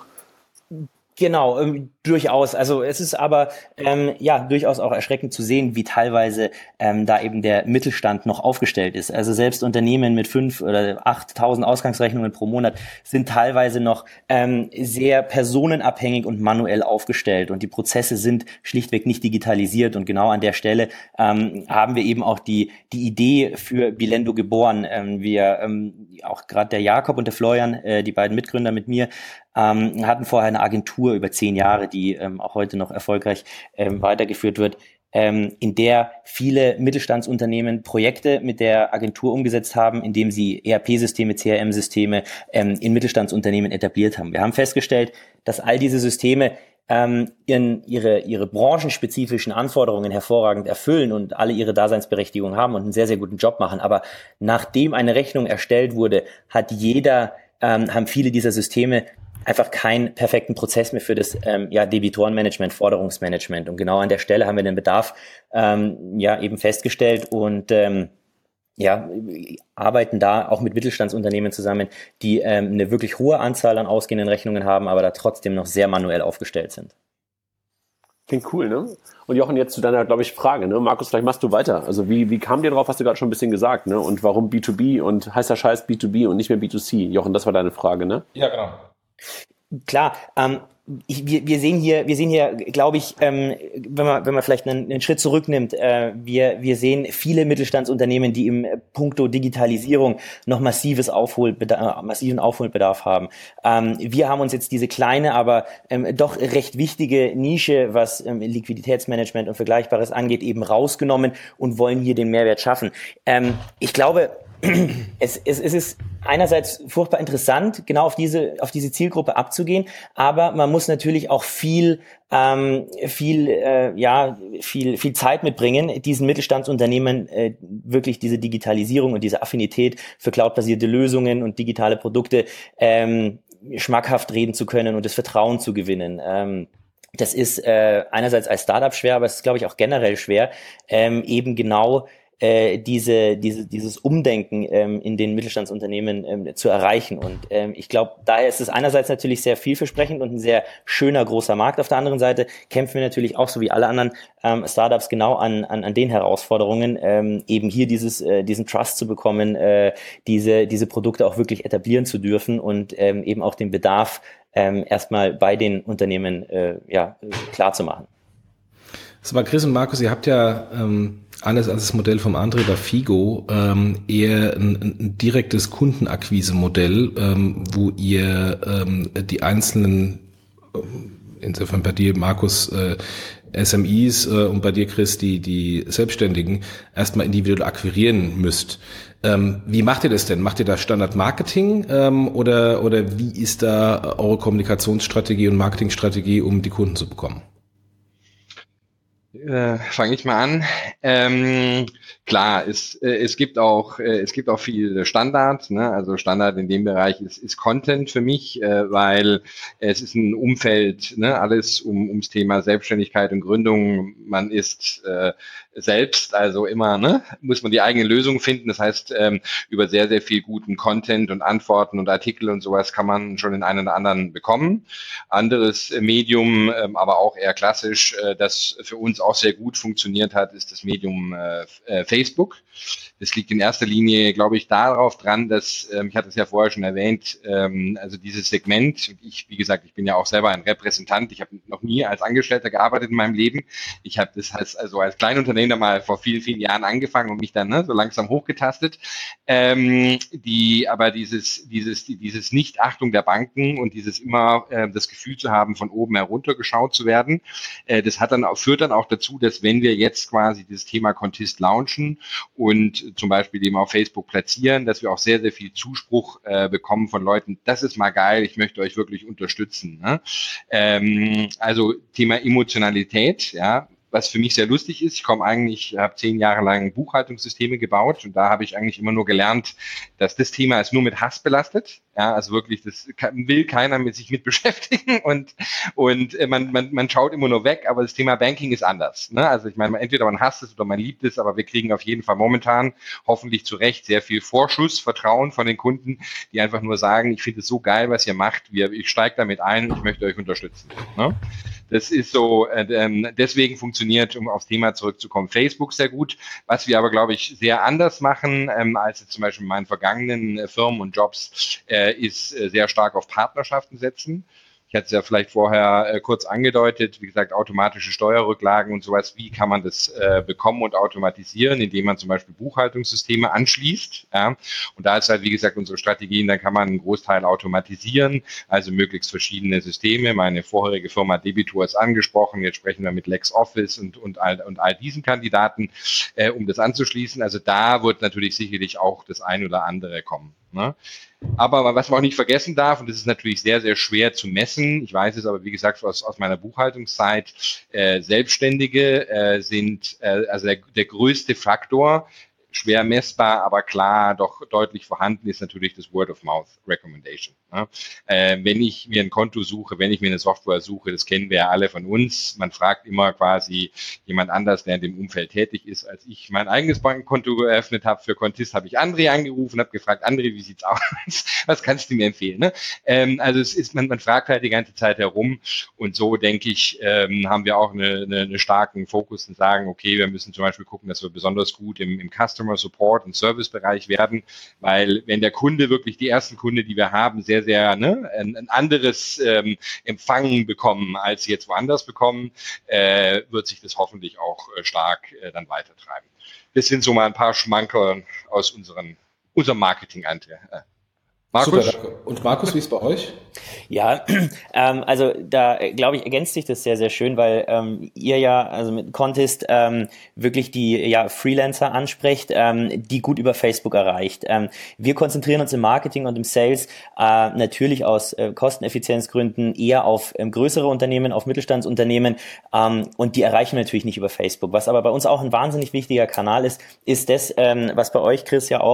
Genau, ähm, durchaus. Also es ist aber ähm, ja durchaus auch erschreckend zu sehen, wie teilweise ähm, da eben der Mittelstand noch aufgestellt ist. Also selbst Unternehmen mit fünf oder achttausend Ausgangsrechnungen pro Monat sind teilweise noch ähm, sehr personenabhängig und manuell aufgestellt und die Prozesse sind schlichtweg nicht digitalisiert. Und genau an der Stelle ähm, haben wir eben auch die die Idee für Bilendo geboren. Ähm, wir ähm, auch gerade der Jakob und der Florian, äh, die beiden Mitgründer mit mir, Ähm, hatten vorher eine Agentur über zehn Jahre, die ähm, auch heute noch erfolgreich ähm, weitergeführt wird, ähm, in der viele Mittelstandsunternehmen Projekte mit der Agentur umgesetzt haben, indem sie E R P-Systeme, C R M-Systeme ähm, in Mittelstandsunternehmen etabliert haben. Wir haben festgestellt, dass all diese Systeme ähm, ihren, ihre, ihre branchenspezifischen Anforderungen hervorragend erfüllen und alle ihre Daseinsberechtigung haben und einen sehr, sehr guten Job machen. Aber nachdem eine Rechnung erstellt wurde, hat jeder, ähm, haben viele dieser Systeme einfach keinen perfekten Prozess mehr für das ähm, ja, Debitorenmanagement, Forderungsmanagement. Und genau an der Stelle haben wir den Bedarf ähm, ja eben festgestellt und ähm, ja, arbeiten da auch mit Mittelstandsunternehmen zusammen, die ähm, eine wirklich hohe Anzahl an ausgehenden Rechnungen haben, aber da trotzdem noch sehr manuell aufgestellt sind. Klingt cool, ne? Und Jochen, jetzt zu deiner, glaube ich, Frage, ne? Markus, vielleicht machst du weiter. Also wie, wie kam dir drauf, hast du gerade schon ein bisschen gesagt, ne? Und warum B zwei B und heißer Scheiß B zwei B und nicht mehr B zwei C? Jochen, das war deine Frage, ne? Ja, genau. Klar, ähm, ich, wir, wir sehen hier, wir sehen hier, glaube ich, ähm, wenn man, wenn man vielleicht einen, einen Schritt zurücknimmt, äh, wir, wir sehen viele Mittelstandsunternehmen, die im Punkto Digitalisierung noch massives Aufholbedarf, massiven Aufholbedarf haben. Ähm, wir haben uns jetzt diese kleine, aber ähm, doch recht wichtige Nische, was ähm, Liquiditätsmanagement und Vergleichbares angeht, eben rausgenommen und wollen hier den Mehrwert schaffen. Ähm, ich glaube, Es, es, es ist einerseits furchtbar interessant, genau auf diese auf diese Zielgruppe abzugehen, aber man muss natürlich auch viel ähm, viel äh, ja viel viel Zeit mitbringen, diesen Mittelstandsunternehmen äh, wirklich diese Digitalisierung und diese Affinität für cloudbasierte Lösungen und digitale Produkte ähm, schmackhaft reden zu können und das Vertrauen zu gewinnen. Ähm, das ist äh, einerseits als Startup schwer, aber es ist, glaube ich, auch generell schwer, ähm, eben genau äh, diese, diese, dieses Umdenken ähm, in den Mittelstandsunternehmen ähm, zu erreichen. Und ähm, ich glaube, daher ist es einerseits natürlich sehr vielversprechend und ein sehr schöner, großer Markt. Auf der anderen Seite kämpfen wir natürlich auch, so wie alle anderen ähm, Startups, genau an, an, an den Herausforderungen, ähm, eben hier dieses, äh, diesen Trust zu bekommen, äh, diese, diese Produkte auch wirklich etablieren zu dürfen und ähm, eben auch den Bedarf ähm, erstmal bei den Unternehmen äh, ja, klar zu machen. Sag mal, Chris und Markus, ihr habt ja ähm, anders als das Modell vom André bei Figo ähm, eher ein, ein direktes Kundenakquise-Modell, ähm, wo ihr ähm, die einzelnen, insofern bei dir, Markus, äh, S M Is äh, und bei dir, Chris, die, die Selbstständigen erstmal individuell akquirieren müsst. Ähm, wie macht ihr das denn? Macht ihr da Standard-Marketing ähm, oder, oder wie ist da eure Kommunikationsstrategie und Marketingstrategie, um die Kunden zu bekommen? Äh, fange ich mal an. Ähm, klar, es, äh, es gibt auch äh, es gibt auch viel Standard. Ne? Also Standard in dem Bereich ist, ist Content für mich, äh, weil es ist ein Umfeld, ne? Alles um ums Thema Selbstständigkeit und Gründung. Man ist äh, selbst, also immer, ne, muss man die eigene Lösung finden. Das heißt, ähm, über sehr, sehr viel guten Content und Antworten und Artikel und sowas kann man schon den einen oder anderen bekommen. Anderes Medium, ähm, aber auch eher klassisch, äh, das für uns auch sehr gut funktioniert hat, ist das Medium äh, äh, Facebook. Das liegt in erster Linie, glaube ich, darauf dran, dass, ähm, ich hatte es ja vorher schon erwähnt, ähm, also dieses Segment, ich, wie gesagt, ich bin ja auch selber ein Repräsentant, ich habe noch nie als Angestellter gearbeitet in meinem Leben. Ich habe das heißt also als Kleinunternehmer mal vor vielen, vielen Jahren angefangen und mich dann ne, so langsam hochgetastet. Ähm, die, aber dieses, dieses, dieses Nichtachtung der Banken und dieses immer äh, das Gefühl zu haben, von oben herunter geschaut zu werden, äh, das hat dann auch, führt dann auch dazu, dass wenn wir jetzt quasi dieses Thema Contist launchen und zum Beispiel eben auf Facebook platzieren, dass wir auch sehr, sehr viel Zuspruch äh, bekommen von Leuten, das ist mal geil, ich möchte euch wirklich unterstützen. Ne? Ähm, also Thema Emotionalität, ja, was für mich sehr lustig ist. Ich komme eigentlich, habe zehn Jahre lang Buchhaltungssysteme gebaut und da habe ich eigentlich immer nur gelernt, dass das Thema ist nur mit Hass belastet. Ja, also wirklich, das kann, will keiner mit sich mit beschäftigen und und man man man schaut immer nur weg. Aber das Thema Banking ist anders. Ne? Also ich meine, entweder man hasst es oder man liebt es, aber wir kriegen auf jeden Fall momentan hoffentlich zu Recht sehr viel Vorschuss, Vertrauen von den Kunden, die einfach nur sagen, ich finde es so geil, was ihr macht. Wir, ich steige damit ein, ich möchte euch unterstützen. Ne? Das ist so, äh, deswegen funktioniert, um aufs Thema zurückzukommen, Facebook sehr gut. Was wir aber, glaube ich, sehr anders machen, ähm, als jetzt zum Beispiel in meinen vergangenen äh, Firmen und Jobs, äh, ist äh, sehr stark auf Partnerschaften setzen. Ich hatte es ja vielleicht vorher äh, kurz angedeutet, wie gesagt, automatische Steuerrücklagen und sowas. Wie kann man das äh, bekommen und automatisieren, indem man zum Beispiel Buchhaltungssysteme anschließt? Ja? Und da ist halt, wie gesagt, unsere Strategien, da kann man einen Großteil automatisieren, also möglichst verschiedene Systeme. Meine vorherige Firma Debitor ist angesprochen, jetzt sprechen wir mit LexOffice und, und, all, und all diesen Kandidaten, äh, um das anzuschließen. Also da wird natürlich sicherlich auch das ein oder andere kommen. Ne? Aber was man auch nicht vergessen darf, und das ist natürlich sehr, sehr schwer zu messen, ich weiß es aber, wie gesagt, aus, aus meiner Buchhaltungszeit, äh, Selbstständige äh, sind äh, also der, der größte Faktor, schwer messbar, aber klar, doch deutlich vorhanden ist natürlich das Word-of-Mouth-Recommendation. Ne? Äh, wenn ich mir ein Konto suche, wenn ich mir eine Software suche, das kennen wir ja alle von uns, man fragt immer quasi jemand anders, der in dem Umfeld tätig ist, als ich mein eigenes Bankkonto geöffnet habe. Für Contist habe ich André angerufen, habe gefragt, André, wie sieht's aus? Was kannst du mir empfehlen? Ne? Ähm, also es ist, man, man fragt halt die ganze Zeit herum und so, denke ich, ähm, haben wir auch eine, eine, eine starken Fokus und sagen, okay, wir müssen zum Beispiel gucken, dass wir besonders gut im, im Customer Support und Servicebereich werden, weil wenn der Kunde wirklich die ersten Kunden, die wir haben, sehr, sehr ne, ein, ein anderes ähm, Empfangen bekommen, als sie jetzt woanders bekommen, äh, wird sich das hoffentlich auch äh, stark äh, dann weitertreiben. Das sind so mal ein paar Schmankerl aus unseren, unserem Marketing-Anteil. Äh, Markus? Super, danke. Und Markus, wie ist bei euch? Ja, ähm, also da glaube ich, ergänzt sich das sehr, sehr schön, weil ähm, ihr ja also mit Contist ähm, wirklich die ja, Freelancer ansprecht, ähm, die gut über Facebook erreicht. Ähm, wir konzentrieren uns im Marketing und im Sales äh, natürlich aus äh, Kosteneffizienzgründen eher auf ähm, größere Unternehmen, auf Mittelstandsunternehmen ähm, und die erreichen wir natürlich nicht über Facebook. Was aber bei uns auch ein wahnsinnig wichtiger Kanal ist, ist das, ähm, was bei euch, Chris, ja auch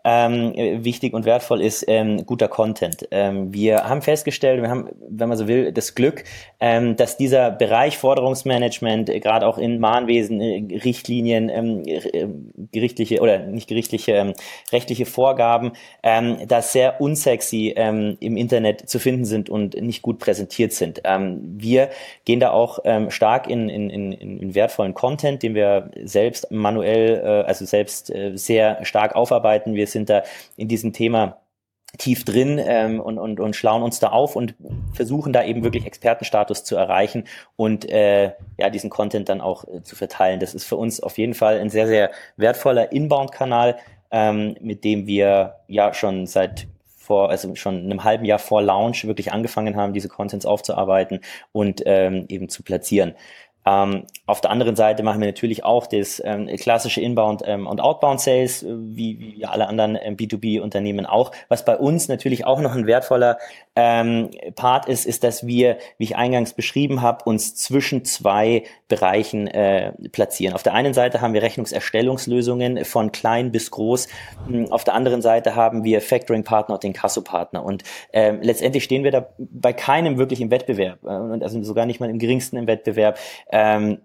ähm, wichtig und wertvoll ist ähm, guter Content. Ähm, wir haben festgestellt, wir haben, wenn man so will, das Glück, ähm, dass dieser Bereich Forderungsmanagement, äh, gerade auch in Mahnwesen, äh, Richtlinien, ähm, äh, gerichtliche oder nicht gerichtliche, ähm, rechtliche Vorgaben, ähm, das sehr unsexy ähm, im Internet zu finden sind und nicht gut präsentiert sind. Ähm, wir gehen da auch ähm, stark in, in, in, in wertvollen Content, den wir selbst manuell, äh, also selbst äh, sehr stark aufarbeiten. Wir sind da in diesem Thema tief drin ähm, und, und, und schlauen uns da auf und versuchen da eben wirklich Expertenstatus zu erreichen und äh, ja diesen Content dann auch äh, zu verteilen. Das ist für uns auf jeden Fall ein sehr, sehr wertvoller Inbound-Kanal, ähm, mit dem wir ja schon seit vor, also schon einem halben Jahr vor Launch wirklich angefangen haben, diese Contents aufzuarbeiten und ähm, eben zu platzieren. Ähm, auf der anderen Seite machen wir natürlich auch das ähm, klassische Inbound- ähm, und Outbound-Sales, äh, wie, wie alle anderen ähm, B zwei B-Unternehmen auch. Was bei uns natürlich auch noch ein wertvoller ähm, Part ist, ist, dass wir, wie ich eingangs beschrieben habe, uns zwischen zwei Bereichen äh, platzieren. Auf der einen Seite haben wir Rechnungserstellungslösungen von klein bis groß. Auf der anderen Seite haben wir Factoring-Partner und den Inkasso-Partner. Und ähm, letztendlich stehen wir da bei keinem wirklich im Wettbewerb, äh, also sogar nicht mal im geringsten im Wettbewerb. Ähm,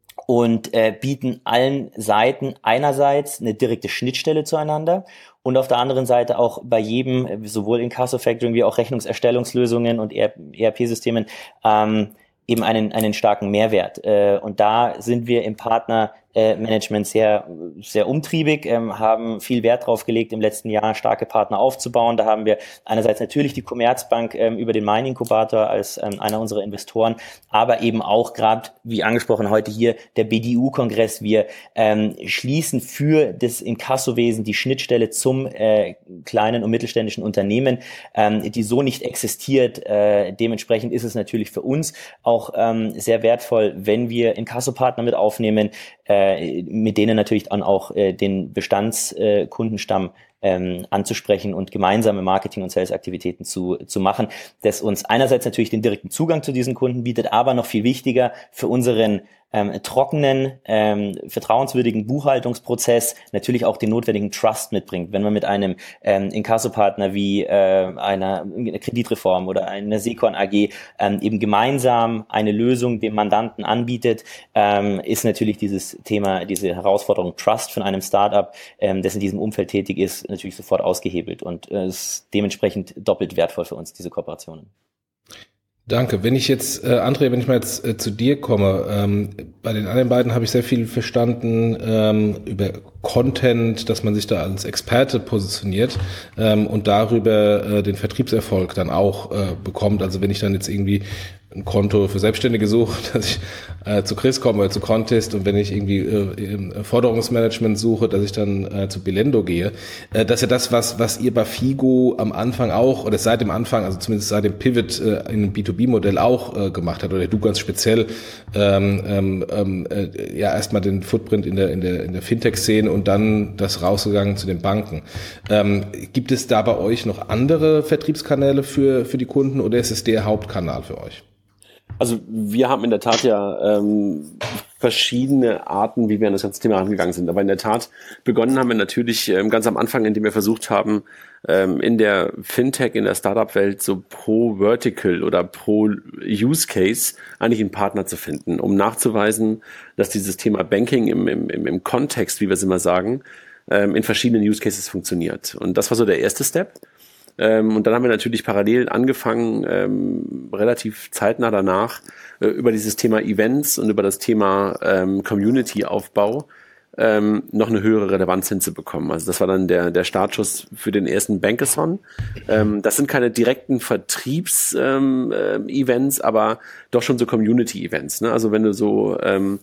und äh, bieten allen Seiten einerseits eine direkte Schnittstelle zueinander und auf der anderen Seite auch bei jedem, sowohl Inkasso Factoring wie auch Rechnungserstellungslösungen und E R P-Systemen, ähm, eben einen einen starken Mehrwert. Äh, und da sind wir im Partnermanagement sehr sehr umtriebig, ähm, haben viel Wert drauf gelegt, im letzten Jahr starke Partner aufzubauen. Da haben wir einerseits natürlich die Commerzbank ähm, über den Mein-Inkubator als ähm, einer unserer Investoren, aber eben auch gerade, wie angesprochen, heute hier der B D U-Kongress. Wir ähm, schließen für das Inkassowesen die Schnittstelle zum äh, kleinen und mittelständischen Unternehmen, ähm, die so nicht existiert. Äh, dementsprechend ist es natürlich für uns auch ähm, sehr wertvoll, wenn wir Inkasso-Partner mit aufnehmen, äh, mit denen natürlich dann auch äh, den Bestandskundenstamm äh, ähm, anzusprechen und gemeinsame Marketing- und Sales-Aktivitäten zu, zu machen, das uns einerseits natürlich den direkten Zugang zu diesen Kunden bietet, aber noch viel wichtiger für unseren ähm, trockenen, ähm, vertrauenswürdigen Buchhaltungsprozess natürlich auch den notwendigen Trust mitbringt. Wenn man mit einem ähm, Inkasso-Partner wie äh, einer, einer Kreditreform oder einer Secon A G ähm, eben gemeinsam eine Lösung dem Mandanten anbietet, ähm, ist natürlich dieses Thema, diese Herausforderung Trust von einem Startup, ähm, das in diesem Umfeld tätig ist, natürlich sofort ausgehebelt und äh, ist dementsprechend doppelt wertvoll für uns, diese Kooperationen. Danke. Wenn ich jetzt, äh, André, wenn ich mal jetzt äh, zu dir komme, ähm, bei den anderen beiden habe ich sehr viel verstanden ähm, über Content, dass man sich da als Experte positioniert ähm, und darüber äh, den Vertriebserfolg dann auch äh, bekommt. Also wenn ich dann jetzt irgendwie ein Konto für Selbstständige suche, dass ich äh, zu Chris komme oder zu Contest, und wenn ich irgendwie äh, Forderungsmanagement suche, dass ich dann äh, zu Bilendo gehe. Äh, das ist ja das, was was ihr bei Figo am Anfang auch, oder seit dem Anfang, also zumindest seit dem Pivot äh, in einem B zwei B-Modell auch äh, gemacht hat, oder du ganz speziell ähm, ähm, äh, ja erstmal den Footprint in der in der in der Fintech-Szene und dann das rausgegangen zu den Banken. Ähm, gibt es da bei euch noch andere Vertriebskanäle für für die Kunden, oder ist es der Hauptkanal für euch? Also wir haben in der Tat ja ähm, verschiedene Arten, wie wir an das ganze Thema rangegangen sind. Aber in der Tat begonnen haben wir natürlich ähm, ganz am Anfang, indem wir versucht haben, ähm, in der Fintech, in der Startup-Welt so pro Vertical oder pro Use Case eigentlich einen Partner zu finden, um nachzuweisen, dass dieses Thema Banking im, im, im Kontext, wie wir es immer sagen, ähm, in verschiedenen Use Cases funktioniert. Und das war so der erste Step. Ähm, und dann haben wir natürlich parallel angefangen, ähm, relativ zeitnah danach, äh, über dieses Thema Events und über das Thema ähm, Community-Aufbau ähm, noch eine höhere Relevanz hinzubekommen. Also das war dann der, der Startschuss für den ersten Bankathon. Ähm, das sind keine direkten Vertriebs-Events, ähm, äh, aber doch schon so Community-Events. Ne? Also wenn du so ähm,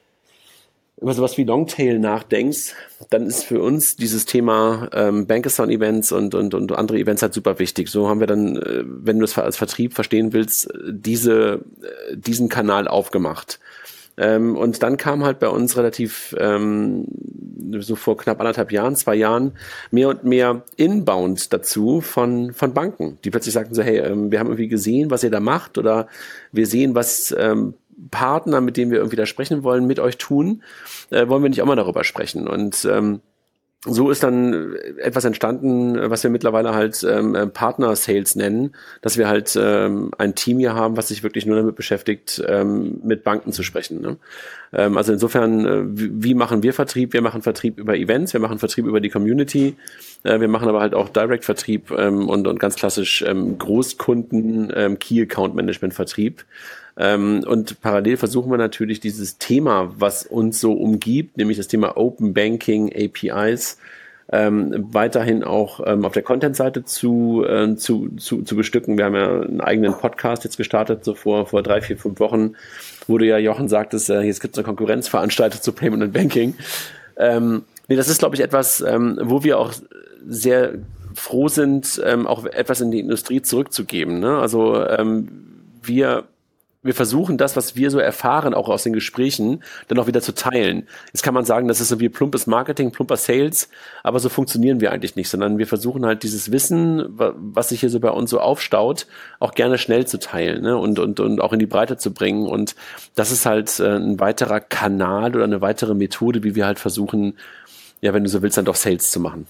über sowas wie Longtail nachdenkst, dann ist für uns dieses Thema ähm, Bankathon-Events und, und, und andere Events halt super wichtig. So haben wir dann, äh, wenn du das als Vertrieb verstehen willst, diese, äh, diesen Kanal aufgemacht. Ähm, und dann kam halt bei uns relativ, ähm, so vor knapp anderthalb Jahren, zwei Jahren, mehr und mehr Inbound dazu von, von Banken, die plötzlich sagten so, hey, ähm, wir haben irgendwie gesehen, was ihr da macht, oder wir sehen, was ähm, Partner, mit denen wir irgendwie da sprechen wollen, mit euch tun, äh, wollen wir nicht auch mal darüber sprechen. Und ähm, so ist dann etwas entstanden, was wir mittlerweile halt ähm, Partner-Sales nennen, dass wir halt ähm, ein Team hier haben, was sich wirklich nur damit beschäftigt, ähm, mit Banken zu sprechen. Ne? Ähm, also insofern, äh, wie, wie machen wir Vertrieb? Wir machen Vertrieb über Events, wir machen Vertrieb über die Community, äh, wir machen aber halt auch Direct-Vertrieb ähm, und, und ganz klassisch ähm, Großkunden, ähm, Key-Account-Management-Vertrieb. Ähm, und parallel versuchen wir natürlich dieses Thema, was uns so umgibt, nämlich das Thema Open Banking, A P Is, ähm, weiterhin auch ähm, auf der Content-Seite zu, äh, zu, zu, zu bestücken. Wir haben ja einen eigenen Podcast jetzt gestartet, so vor, vor drei, vier, fünf Wochen, wo du ja, Jochen, sagtest, äh, jetzt gibt es eine Konkurrenzveranstaltung zu Payment und Banking. Ähm, nee, das ist, glaube ich, etwas, ähm, wo wir auch sehr froh sind, ähm, auch etwas in die Industrie zurückzugeben. Ne? Also ähm, wir Wir versuchen das, was wir so erfahren, auch aus den Gesprächen, dann auch wieder zu teilen. Jetzt kann man sagen, das ist so wie plumpes Marketing, plumper Sales, aber so funktionieren wir eigentlich nicht, sondern wir versuchen halt dieses Wissen, was sich hier so bei uns so aufstaut, auch gerne schnell zu teilen, ne? und, und, und auch in die Breite zu bringen. Und das ist halt äh, ein weiterer Kanal oder eine weitere Methode, wie wir halt versuchen, ja, wenn du so willst, dann doch Sales zu machen.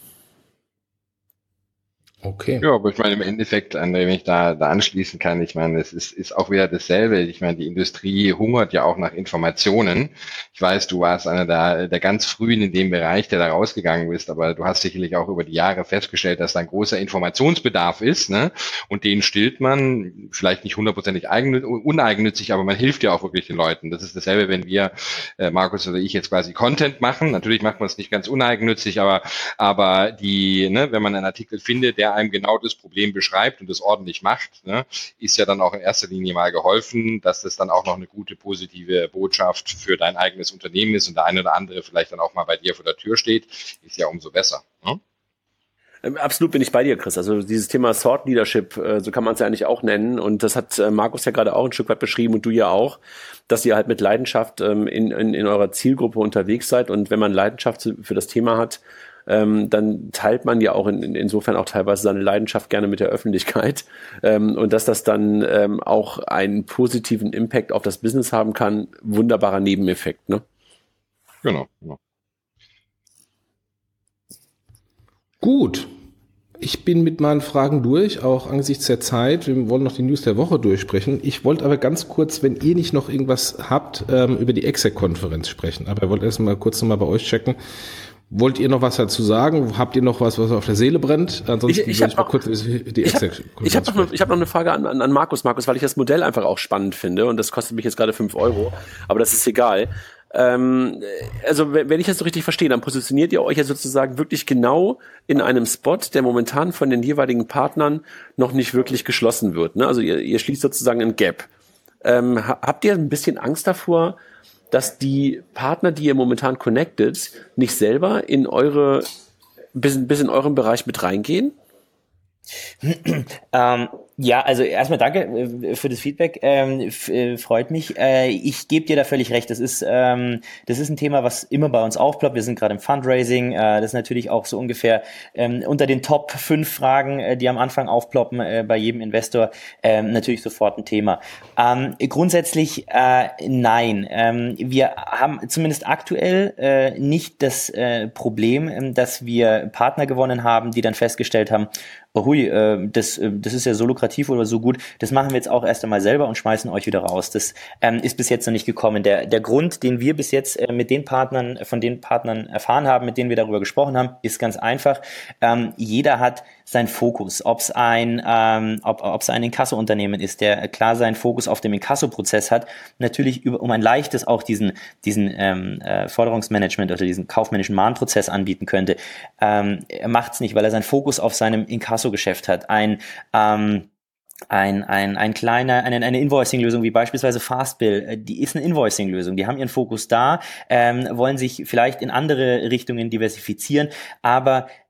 Okay. Ja, aber ich meine, im Endeffekt, André, wenn ich da, da anschließen kann, ich meine, es ist, ist auch wieder dasselbe. Ich meine, die Industrie hungert ja auch nach Informationen. Ich weiß, du warst einer der, der ganz frühen in dem Bereich, der da rausgegangen bist, aber du hast sicherlich auch über die Jahre festgestellt, dass da ein großer Informationsbedarf ist, ne? Und den stillt man, vielleicht nicht hundertprozentig uneigennützig, aber man hilft ja auch wirklich den Leuten. Das ist dasselbe, wenn wir, äh, Markus oder ich, jetzt quasi Content machen. Natürlich macht man es nicht ganz uneigennützig, aber, aber die, ne, wenn man einen Artikel findet, der einem genau das Problem beschreibt und das ordentlich macht, ne, ist ja dann auch in erster Linie mal geholfen, dass das dann auch noch eine gute, positive Botschaft für dein eigenes Unternehmen ist und der eine oder andere vielleicht dann auch mal bei dir vor der Tür steht, ist ja umso besser. Ne? Absolut bin ich bei dir, Chris. Also dieses Thema Thought Leadership, so kann man es ja eigentlich auch nennen. Und das hat Markus ja gerade auch ein Stück weit beschrieben und du ja auch, dass ihr halt mit Leidenschaft in, in, in eurer Zielgruppe unterwegs seid. Und wenn man Leidenschaft für das Thema hat, ähm, dann teilt man ja auch in, in, insofern auch teilweise seine Leidenschaft gerne mit der Öffentlichkeit. Ähm, und dass das dann ähm, auch einen positiven Impact auf das Business haben kann, wunderbarer Nebeneffekt, ne? Genau, genau. Gut. Ich bin mit meinen Fragen durch, auch angesichts der Zeit. Wir wollen noch die News der Woche durchsprechen. Ich wollte aber ganz kurz, wenn ihr nicht noch irgendwas habt, ähm, über die Exec-Konferenz sprechen. Aber ich wollte erst mal kurz noch mal bei euch checken. Wollt ihr noch was dazu sagen? Habt ihr noch was, was auf der Seele brennt? Ansonsten ich, ich würde ich mal noch, kurz die Exec-Konferenz Ich habe noch, hab noch eine Frage an, an Markus, Markus, weil ich das Modell einfach auch spannend finde und das kostet mich jetzt gerade fünf Euro, aber das ist egal. Ähm, also wenn ich das so richtig verstehe, dann positioniert ihr euch ja sozusagen wirklich genau in einem Spot, der momentan von den jeweiligen Partnern noch nicht wirklich geschlossen wird. Ne? Also ihr, ihr schließt sozusagen ein Gap. Ähm, habt ihr ein bisschen Angst davor, dass die Partner, die ihr momentan connectet, nicht selber in eure, bis, bis in euren Bereich mit reingehen? ähm, ja, also erstmal danke äh, für das Feedback, ähm, f- äh, freut mich. Äh, ich gebe dir da völlig recht, das ist ähm, das ist ein Thema, was immer bei uns aufploppt. Wir sind gerade im Fundraising, äh, das ist natürlich auch so ungefähr ähm, unter den Top fünf Fragen, äh, die am Anfang aufploppen äh, bei jedem Investor, äh, natürlich sofort ein Thema. Ähm, grundsätzlich äh, nein, ähm, wir haben zumindest aktuell äh, nicht das äh, Problem, äh, dass wir Partner gewonnen haben, die dann festgestellt haben, oh hui, äh, das, äh, das ist ja so lukrativ oder so gut, das machen wir jetzt auch erst einmal selber und schmeißen euch wieder raus. Das ähm, ist bis jetzt noch nicht gekommen. Der, der Grund, den wir bis jetzt äh, mit den Partnern, von den Partnern erfahren haben, mit denen wir darüber gesprochen haben, ist ganz einfach. Ähm, jeder hat seinen Fokus. Ob es ein, ähm, ob ob es ein Inkasso-Unternehmen ist, der klar seinen Fokus auf dem Inkasso-Prozess hat, natürlich über, um ein leichtes auch diesen, diesen ähm, äh, Forderungsmanagement oder diesen kaufmännischen Mahnprozess anbieten könnte. Ähm, er macht es nicht, weil er seinen Fokus auf seinem Inkasso-Geschäft hat. Ein ähm, Ein, ein, ein kleiner, eine, eine Invoicing-Lösung wie beispielsweise Fastbill, die ist eine Invoicing-Lösung. Die haben ihren Fokus da, ähm, wollen sich vielleicht in andere Richtungen diversifizieren, aber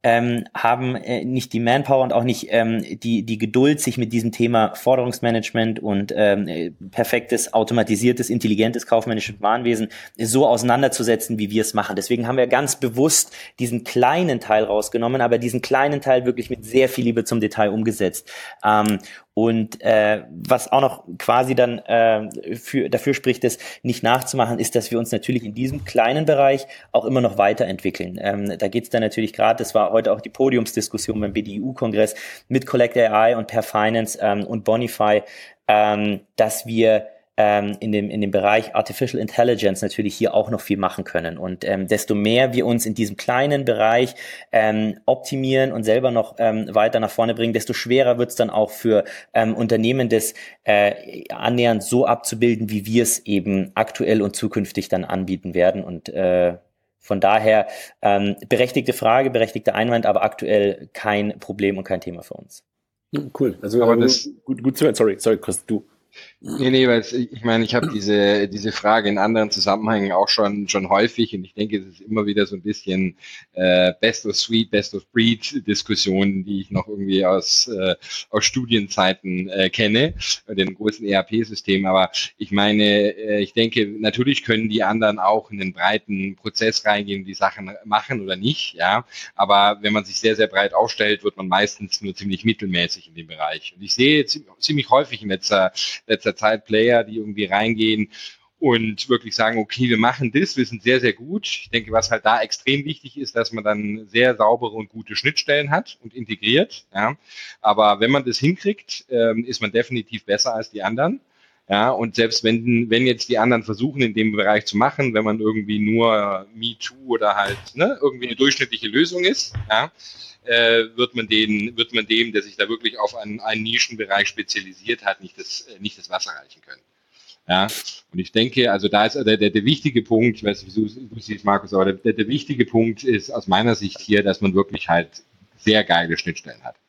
ähm, haben äh, nicht die Manpower und auch nicht ähm, die die Geduld, sich mit diesem Thema Forderungsmanagement und ähm, perfektes, automatisiertes, intelligentes kaufmännisches Warenwesen so auseinanderzusetzen, wie wir es machen. Deswegen haben wir ganz bewusst diesen kleinen Teil rausgenommen, aber diesen kleinen Teil wirklich mit sehr viel Liebe zum Detail umgesetzt. Ähm, Und äh, was auch noch quasi dann äh, für, dafür spricht, das nicht nachzumachen, ist, dass wir uns natürlich in diesem kleinen Bereich auch immer noch weiterentwickeln. Ähm, da geht es dann natürlich gerade, das war heute auch die Podiumsdiskussion beim B D I U-Kongress mit Collect A I und Per Finance ähm, und Bonify, ähm, dass wir ähm, in dem in dem Bereich Artificial Intelligence natürlich hier auch noch viel machen können. Und ähm, desto mehr wir uns in diesem kleinen Bereich ähm, optimieren und selber noch ähm, weiter nach vorne bringen, desto schwerer wird es dann auch für ähm, Unternehmen, das äh, annähernd so abzubilden, wie wir es eben aktuell und zukünftig dann anbieten werden. Und äh, von daher ähm, berechtigte Frage, berechtigter Einwand, aber aktuell kein Problem und kein Thema für uns. Cool. Also aber ähm, das, gut, gut zu hören. Sorry, sorry, Chris, du. Nee, nee, weil ich meine, ich habe diese diese Frage in anderen Zusammenhängen auch schon schon häufig und ich denke, es ist immer wieder so ein bisschen äh, Best of Suite, Best of Breed Diskussionen, die ich noch irgendwie aus äh, aus Studienzeiten äh, kenne, den großen E R P-Systemen. Aber ich meine, äh, ich denke, natürlich können die anderen auch in den breiten Prozess reingehen, die Sachen machen oder nicht, ja. Aber wenn man sich sehr sehr breit aufstellt, wird man meistens nur ziemlich mittelmäßig in dem Bereich. Und ich sehe ziemlich, ziemlich häufig in letzter letzter Zeit Player, die irgendwie reingehen und wirklich sagen, okay, wir machen das, wir sind sehr, sehr gut. Ich denke, was halt da extrem wichtig ist, dass man dann sehr saubere und gute Schnittstellen hat und integriert. Ja. Aber wenn man das hinkriegt, ähm, ist man definitiv besser als die anderen. Ja, und selbst wenn, wenn jetzt die anderen versuchen, in dem Bereich zu machen, wenn man irgendwie nur MeToo oder halt ne, irgendwie eine durchschnittliche Lösung ist, ja, äh, wird man den, wird man dem, der sich da wirklich auf einen, einen Nischenbereich spezialisiert hat, nicht das, äh, nicht das Wasser reichen können. Ja, und ich denke, also da ist der, der, der wichtige Punkt, ich weiß nicht, wie du, du siehst, Markus, aber der, der wichtige Punkt ist aus meiner Sicht hier, dass man wirklich halt sehr geile Schnittstellen hat.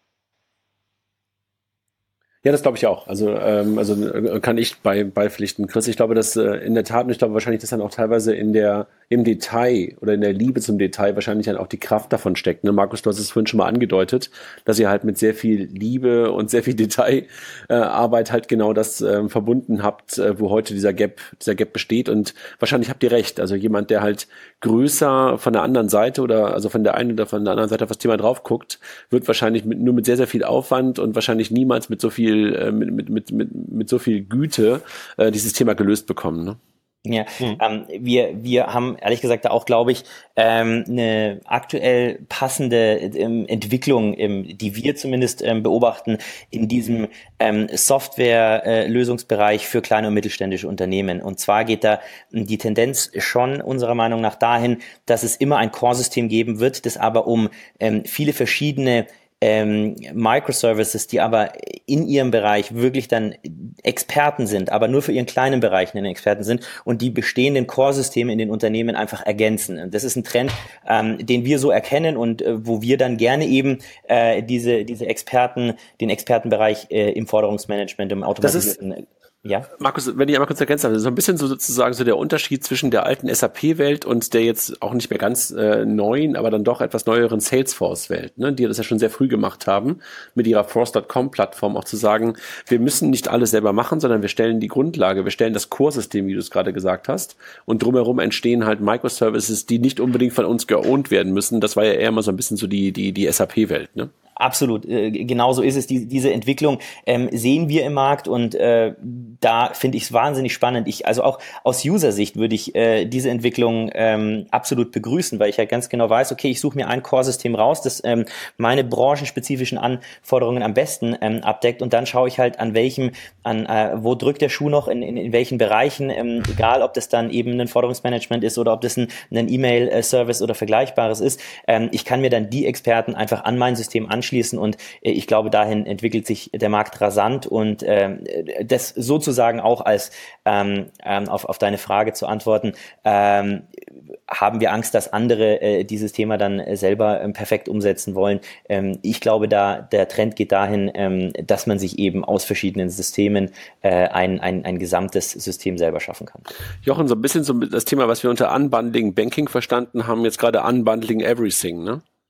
Ja, das glaube ich auch. Also, ähm, also kann ich bei beipflichten, Chris. Ich glaube, dass äh, in der Tat, und ich glaube wahrscheinlich, dass dann auch teilweise in der im Detail oder in der Liebe zum Detail wahrscheinlich dann auch die Kraft davon steckt. Ne? Markus, du hast es vorhin schon mal angedeutet, dass ihr halt mit sehr viel Liebe und sehr viel Detailarbeit äh, halt genau das äh, verbunden habt, äh, wo heute dieser Gap, dieser Gap besteht. Und wahrscheinlich habt ihr recht. Also jemand, der halt größer von der anderen Seite oder also von der einen oder von der anderen Seite auf das Thema drauf guckt, wird wahrscheinlich mit, nur mit sehr, sehr viel Aufwand und wahrscheinlich niemals mit so viel, äh, mit, mit, mit, mit, mit so viel Güte äh, dieses Thema gelöst bekommen. Ne? Ja, mhm. ähm, wir wir haben ehrlich gesagt da auch, glaube ich, ähm, eine aktuell passende ähm, Entwicklung, ähm, die wir zumindest ähm, beobachten in diesem ähm, Software-Lösungsbereich äh, für kleine und mittelständische Unternehmen. Und zwar geht da die Tendenz schon unserer Meinung nach dahin, dass es immer ein Core-System geben wird, das aber um ähm, viele verschiedene Ähm, Microservices, die aber in ihrem Bereich wirklich dann Experten sind, aber nur für ihren kleinen Bereich eine Experten sind und die bestehenden Core-Systeme in den Unternehmen einfach ergänzen. Und das ist ein Trend, ähm, den wir so erkennen und äh, wo wir dann gerne eben äh, diese diese Experten, den Expertenbereich äh, im Forderungsmanagement, im automatisierten Ja. Markus, wenn ich einmal kurz ergänzen darf, das ist so ein bisschen so sozusagen so der Unterschied zwischen der alten S A P-Welt und der jetzt auch nicht mehr ganz äh, neuen, aber dann doch etwas neueren Salesforce-Welt, ne, die das ja schon sehr früh gemacht haben, mit ihrer Force Punkt com-Plattform auch zu sagen, wir müssen nicht alles selber machen, sondern wir stellen die Grundlage, wir stellen das Core-System, wie du es gerade gesagt hast, und drumherum entstehen halt Microservices, die nicht unbedingt von uns geowned werden müssen. Das war ja eher mal so ein bisschen so die die die S A P-Welt, ne? Absolut, äh, genau so ist es. Die, diese Entwicklung ähm, sehen wir im Markt und äh, da finde ich es wahnsinnig spannend. Ich, also auch aus User-Sicht würde ich äh, diese Entwicklung ähm, absolut begrüßen, weil ich halt ganz genau weiß, okay, ich suche mir ein Core-System raus, das ähm, meine branchenspezifischen Anforderungen am besten ähm, abdeckt und dann schaue ich halt an welchem, an äh, wo drückt der Schuh noch, in, in, in welchen Bereichen, ähm, egal ob das dann eben ein Forderungsmanagement ist oder ob das ein, ein E-Mail-Service oder Vergleichbares ist. Ähm, ich kann mir dann die Experten einfach an mein System anschauen schließen und äh, ich glaube, dahin entwickelt sich der Markt rasant und äh, das sozusagen auch als ähm, ähm, auf, auf deine Frage zu antworten, ähm, haben wir Angst, dass andere äh, dieses Thema dann äh, selber ähm, perfekt umsetzen wollen. Ähm, ich glaube, da der Trend geht dahin, ähm, dass man sich eben aus verschiedenen Systemen äh, ein, ein, ein gesamtes System selber schaffen kann. Jochen, so ein bisschen so das Thema, was wir unter Unbundling Banking verstanden haben, jetzt gerade Unbundling Everything, ne?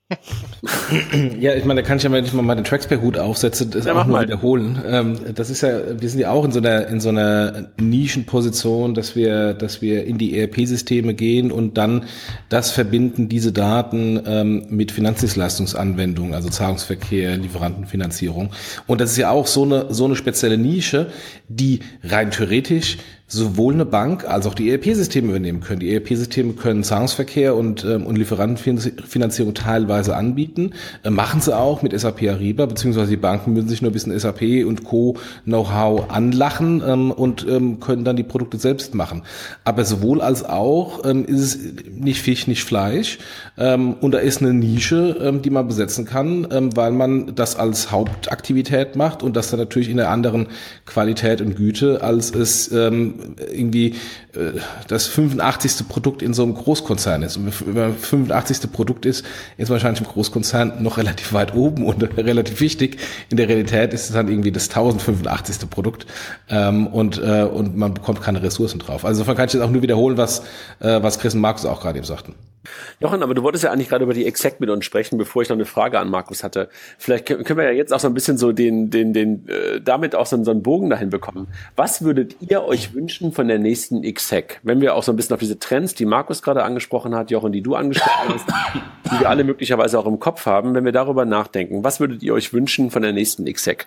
Ja, ich meine, da kann ich ja, wenn ich mal den Traxper-Hut aufsetze, das ja, auch nur mal wiederholen. Ähm, das ist ja, wir sind ja auch in so einer, in so einer Nischenposition, dass wir, dass wir in die E R P-Systeme gehen und dann das verbinden, diese Daten ähm, mit Finanzdienstleistungsanwendungen, also Zahlungsverkehr, Lieferantenfinanzierung. Und das ist ja auch so eine, so eine spezielle Nische, die rein theoretisch sowohl eine Bank als auch die E R P-Systeme übernehmen können. Die E R P-Systeme können Zahlungsverkehr und, ähm, und Lieferantenfinanzierung teilweise anbieten, äh, machen sie auch mit S A P Ariba, beziehungsweise die Banken müssen sich nur ein bisschen S A P und Co. Know-how anlachen ähm, und ähm, können dann die Produkte selbst machen. Aber sowohl als auch ähm, ist es nicht Fisch, nicht Fleisch ähm, und da ist eine Nische, ähm, die man besetzen kann, ähm, weil man das als Hauptaktivität macht und das dann natürlich in einer anderen Qualität und Güte, als es ähm, irgendwie äh, das fünfundachtzigste Produkt in so einem Großkonzern ist. Und wenn man fünfundachtzigste Produkt ist, ist wahrscheinlich im Großkonzern noch relativ weit oben und relativ wichtig. In der Realität ist es dann irgendwie das tausendfünfundachtzigste Produkt ähm, und äh, und man bekommt keine Ressourcen drauf. Also insofern kann ich jetzt auch nur wiederholen, was äh, was Chris und Markus auch gerade eben sagten. Jochen, aber du wolltest ja eigentlich gerade über die Exec mit uns sprechen, bevor ich noch eine Frage an Markus hatte. Vielleicht können wir ja jetzt auch so ein bisschen so den, den, den, äh, damit auch so, so einen Bogen dahin bekommen. Was würdet ihr euch wünschen von der nächsten Exec? Wenn wir auch so ein bisschen auf diese Trends, die Markus gerade angesprochen hat, Jochen, die du angesprochen hast, die wir alle möglicherweise auch im Kopf haben, wenn wir darüber nachdenken, was würdet ihr euch wünschen von der nächsten Exec?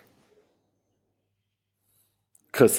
Chris.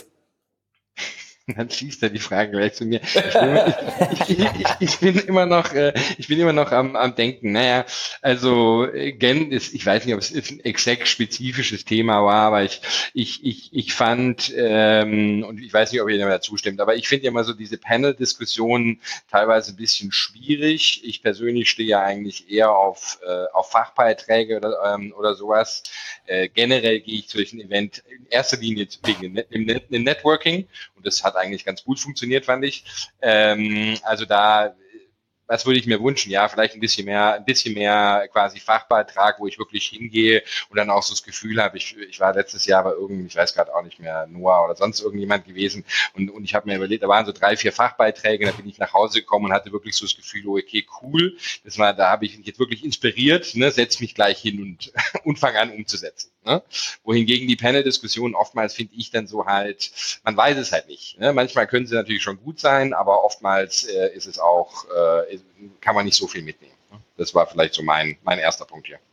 Dann schießt er die Frage gleich zu mir. Ich bin, ich, ich, ich, ich bin immer noch, äh, ich bin immer noch am, am Denken. Naja, also Gen ist, ich weiß nicht, ob es ein exec-spezifisches Thema war, aber ich, ich, ich, ich fand ähm, und ich weiß nicht, ob ihr mir dazu stimmt, aber ich finde ja immer so diese Panel-Diskussionen teilweise ein bisschen schwierig. Ich persönlich stehe ja eigentlich eher auf äh, auf Fachbeiträge oder ähm, oder sowas. Äh, generell gehe ich zu solchen Event in erster Linie wegen dem Networking und das hat eigentlich ganz gut funktioniert, fand ich. Ähm, also da, was würde ich mir wünschen? Ja, vielleicht ein bisschen mehr, ein bisschen mehr quasi Fachbeitrag, wo ich wirklich hingehe und dann auch so das Gefühl habe, ich, ich war letztes Jahr bei irgendeinem, ich weiß gerade auch nicht mehr, Noah oder sonst irgendjemand gewesen und, und ich habe mir überlegt, da waren so drei, vier Fachbeiträge, da bin ich nach Hause gekommen und hatte wirklich so das Gefühl, oh, okay, cool, das war, da habe ich mich jetzt wirklich inspiriert, ne, setz mich gleich hin und, und fange an umzusetzen. Ne? Wohingegen die Panel-Diskussionen oftmals finde ich dann so halt, man weiß es halt nicht. Ne? Manchmal können sie natürlich schon gut sein, aber oftmals äh, ist es auch, äh, kann man nicht so viel mitnehmen. Ne? Das war vielleicht so mein, mein erster Punkt hier.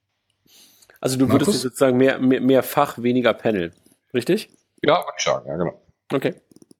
Also du würdest sozusagen mehr, mehr, mehr Fach, weniger Panel, richtig? Ja, würde ich sagen, ja genau. Okay.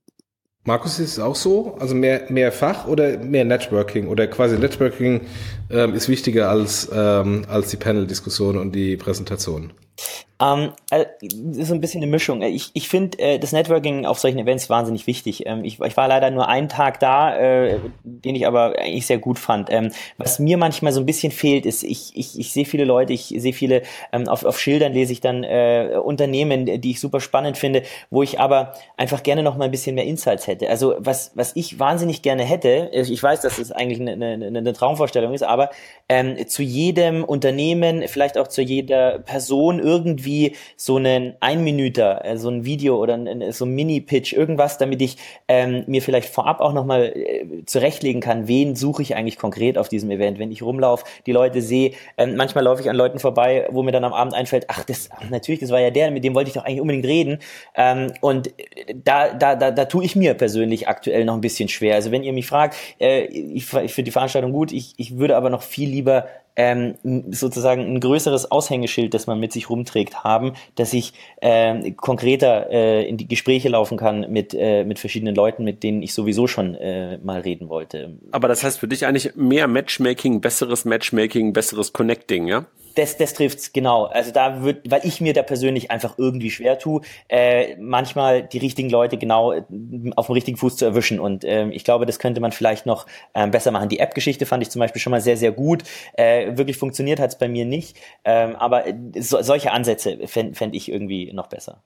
Markus, ist es auch so? Also mehr, mehr Fach oder mehr Networking? Oder quasi Networking ähm, ist wichtiger als, ähm, als die Panel-Diskussion und die Präsentation? Ähm, äh, ist so ein bisschen eine Mischung. Ich, ich finde äh, das Networking auf solchen Events wahnsinnig wichtig. Ähm, ich, ich war leider nur einen Tag da, äh, den ich aber eigentlich sehr gut fand. Ähm, was mir manchmal so ein bisschen fehlt, ist, ich, ich, ich sehe viele Leute, ich sehe viele, ähm, auf, auf Schildern lese ich dann äh, Unternehmen, die ich super spannend finde, wo ich aber einfach gerne noch mal ein bisschen mehr Insights hätte. Also was, was ich wahnsinnig gerne hätte, ich weiß, dass es eigentlich eine, eine, eine Traumvorstellung ist, aber ähm, zu jedem Unternehmen, vielleicht auch zu jeder Person irgendwie so einen Einminüter, so ein Video oder ein, so ein Mini-Pitch, irgendwas, damit ich ähm, mir vielleicht vorab auch nochmal äh, zurechtlegen kann, wen suche ich eigentlich konkret auf diesem Event, wenn ich rumlaufe, die Leute sehe, ähm, manchmal laufe ich an Leuten vorbei, wo mir dann am Abend einfällt, ach, das, ach, natürlich, das war ja der, mit dem wollte ich doch eigentlich unbedingt reden, ähm, und da, da, da, da tue ich mir persönlich aktuell noch ein bisschen schwer. Also wenn ihr mich fragt, äh, ich, ich finde die Veranstaltung gut, ich, ich würde aber noch viel lieber Ähm, sozusagen ein größeres Aushängeschild, das man mit sich rumträgt, haben, dass ich äh, konkreter äh, in die Gespräche laufen kann mit äh, mit verschiedenen Leuten, mit denen ich sowieso schon äh, mal reden wollte. Aber das heißt für dich eigentlich mehr Matchmaking, besseres Matchmaking, besseres Connecting, ja? Das, das trifft's, genau. Also da wird, weil ich mir da persönlich einfach irgendwie schwer tue, äh, manchmal die richtigen Leute genau auf dem richtigen Fuß zu erwischen. Und ähm, ich glaube, das könnte man vielleicht noch ähm, besser machen. Die App-Geschichte fand ich zum Beispiel schon mal sehr, sehr gut. Äh, wirklich funktioniert hat's bei mir nicht. Ähm, aber so, solche Ansätze fände fänd ich irgendwie noch besser.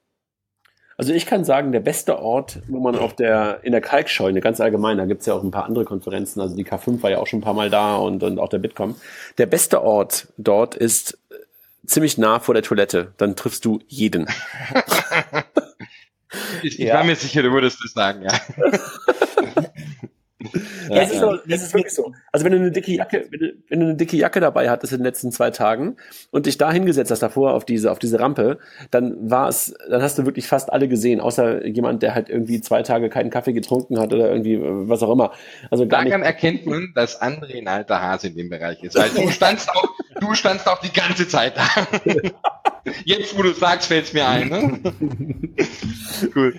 Also ich kann sagen, der beste Ort, wo man auf der, in der Kalkscheune, ganz allgemein, da gibt's ja auch ein paar andere Konferenzen, also die K fünf war ja auch schon ein paar Mal da und, und auch der Bitkom. Der beste Ort dort ist ziemlich nah vor der Toilette. Dann triffst du jeden. ich ich ja. war mir sicher, du würdest das sagen, ja. Das, ist, so, das ist wirklich so. Also wenn du eine dicke Jacke, wenn du, wenn du eine dicke Jacke dabei hattest in den letzten zwei Tagen und dich da hingesetzt hast davor auf diese, auf diese Rampe, dann war es, dann hast du wirklich fast alle gesehen, außer jemand, der halt irgendwie zwei Tage keinen Kaffee getrunken hat oder irgendwie was auch immer. Also gar Daran nicht. erkennt man, dass André ein alter Hase in dem Bereich ist, weil du standst auch, du standst auch die ganze Zeit da. Jetzt, wo du sagst, fällt es mir ein, ne? Cool.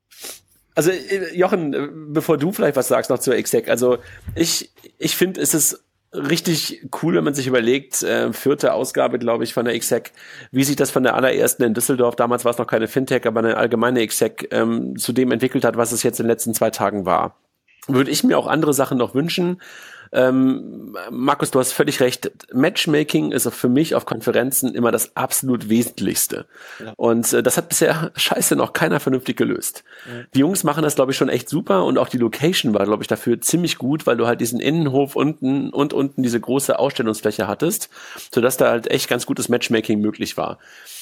Also Jochen, bevor du vielleicht was sagst noch zur Exec, also ich ich finde, es ist richtig cool, wenn man sich überlegt, äh, vierte Ausgabe, glaube ich, von der Exec, wie sich das von der allerersten in Düsseldorf, damals war es noch keine Fintech, aber eine allgemeine Exec, ähm, zu dem entwickelt hat, was es jetzt in den letzten zwei Tagen war. Würde ich mir auch andere Sachen noch wünschen. Ähm, Markus, du hast völlig recht. Matchmaking ist für mich auf Konferenzen immer das absolut Wesentlichste. Ja. Und äh, das hat bisher scheiße noch keiner vernünftig gelöst. Ja. Die Jungs machen das, glaube ich, schon echt super und auch die Location war, glaube ich, dafür ziemlich gut, weil du halt diesen Innenhof unten und unten diese große Ausstellungsfläche hattest, sodass da halt echt ganz gutes Matchmaking möglich war.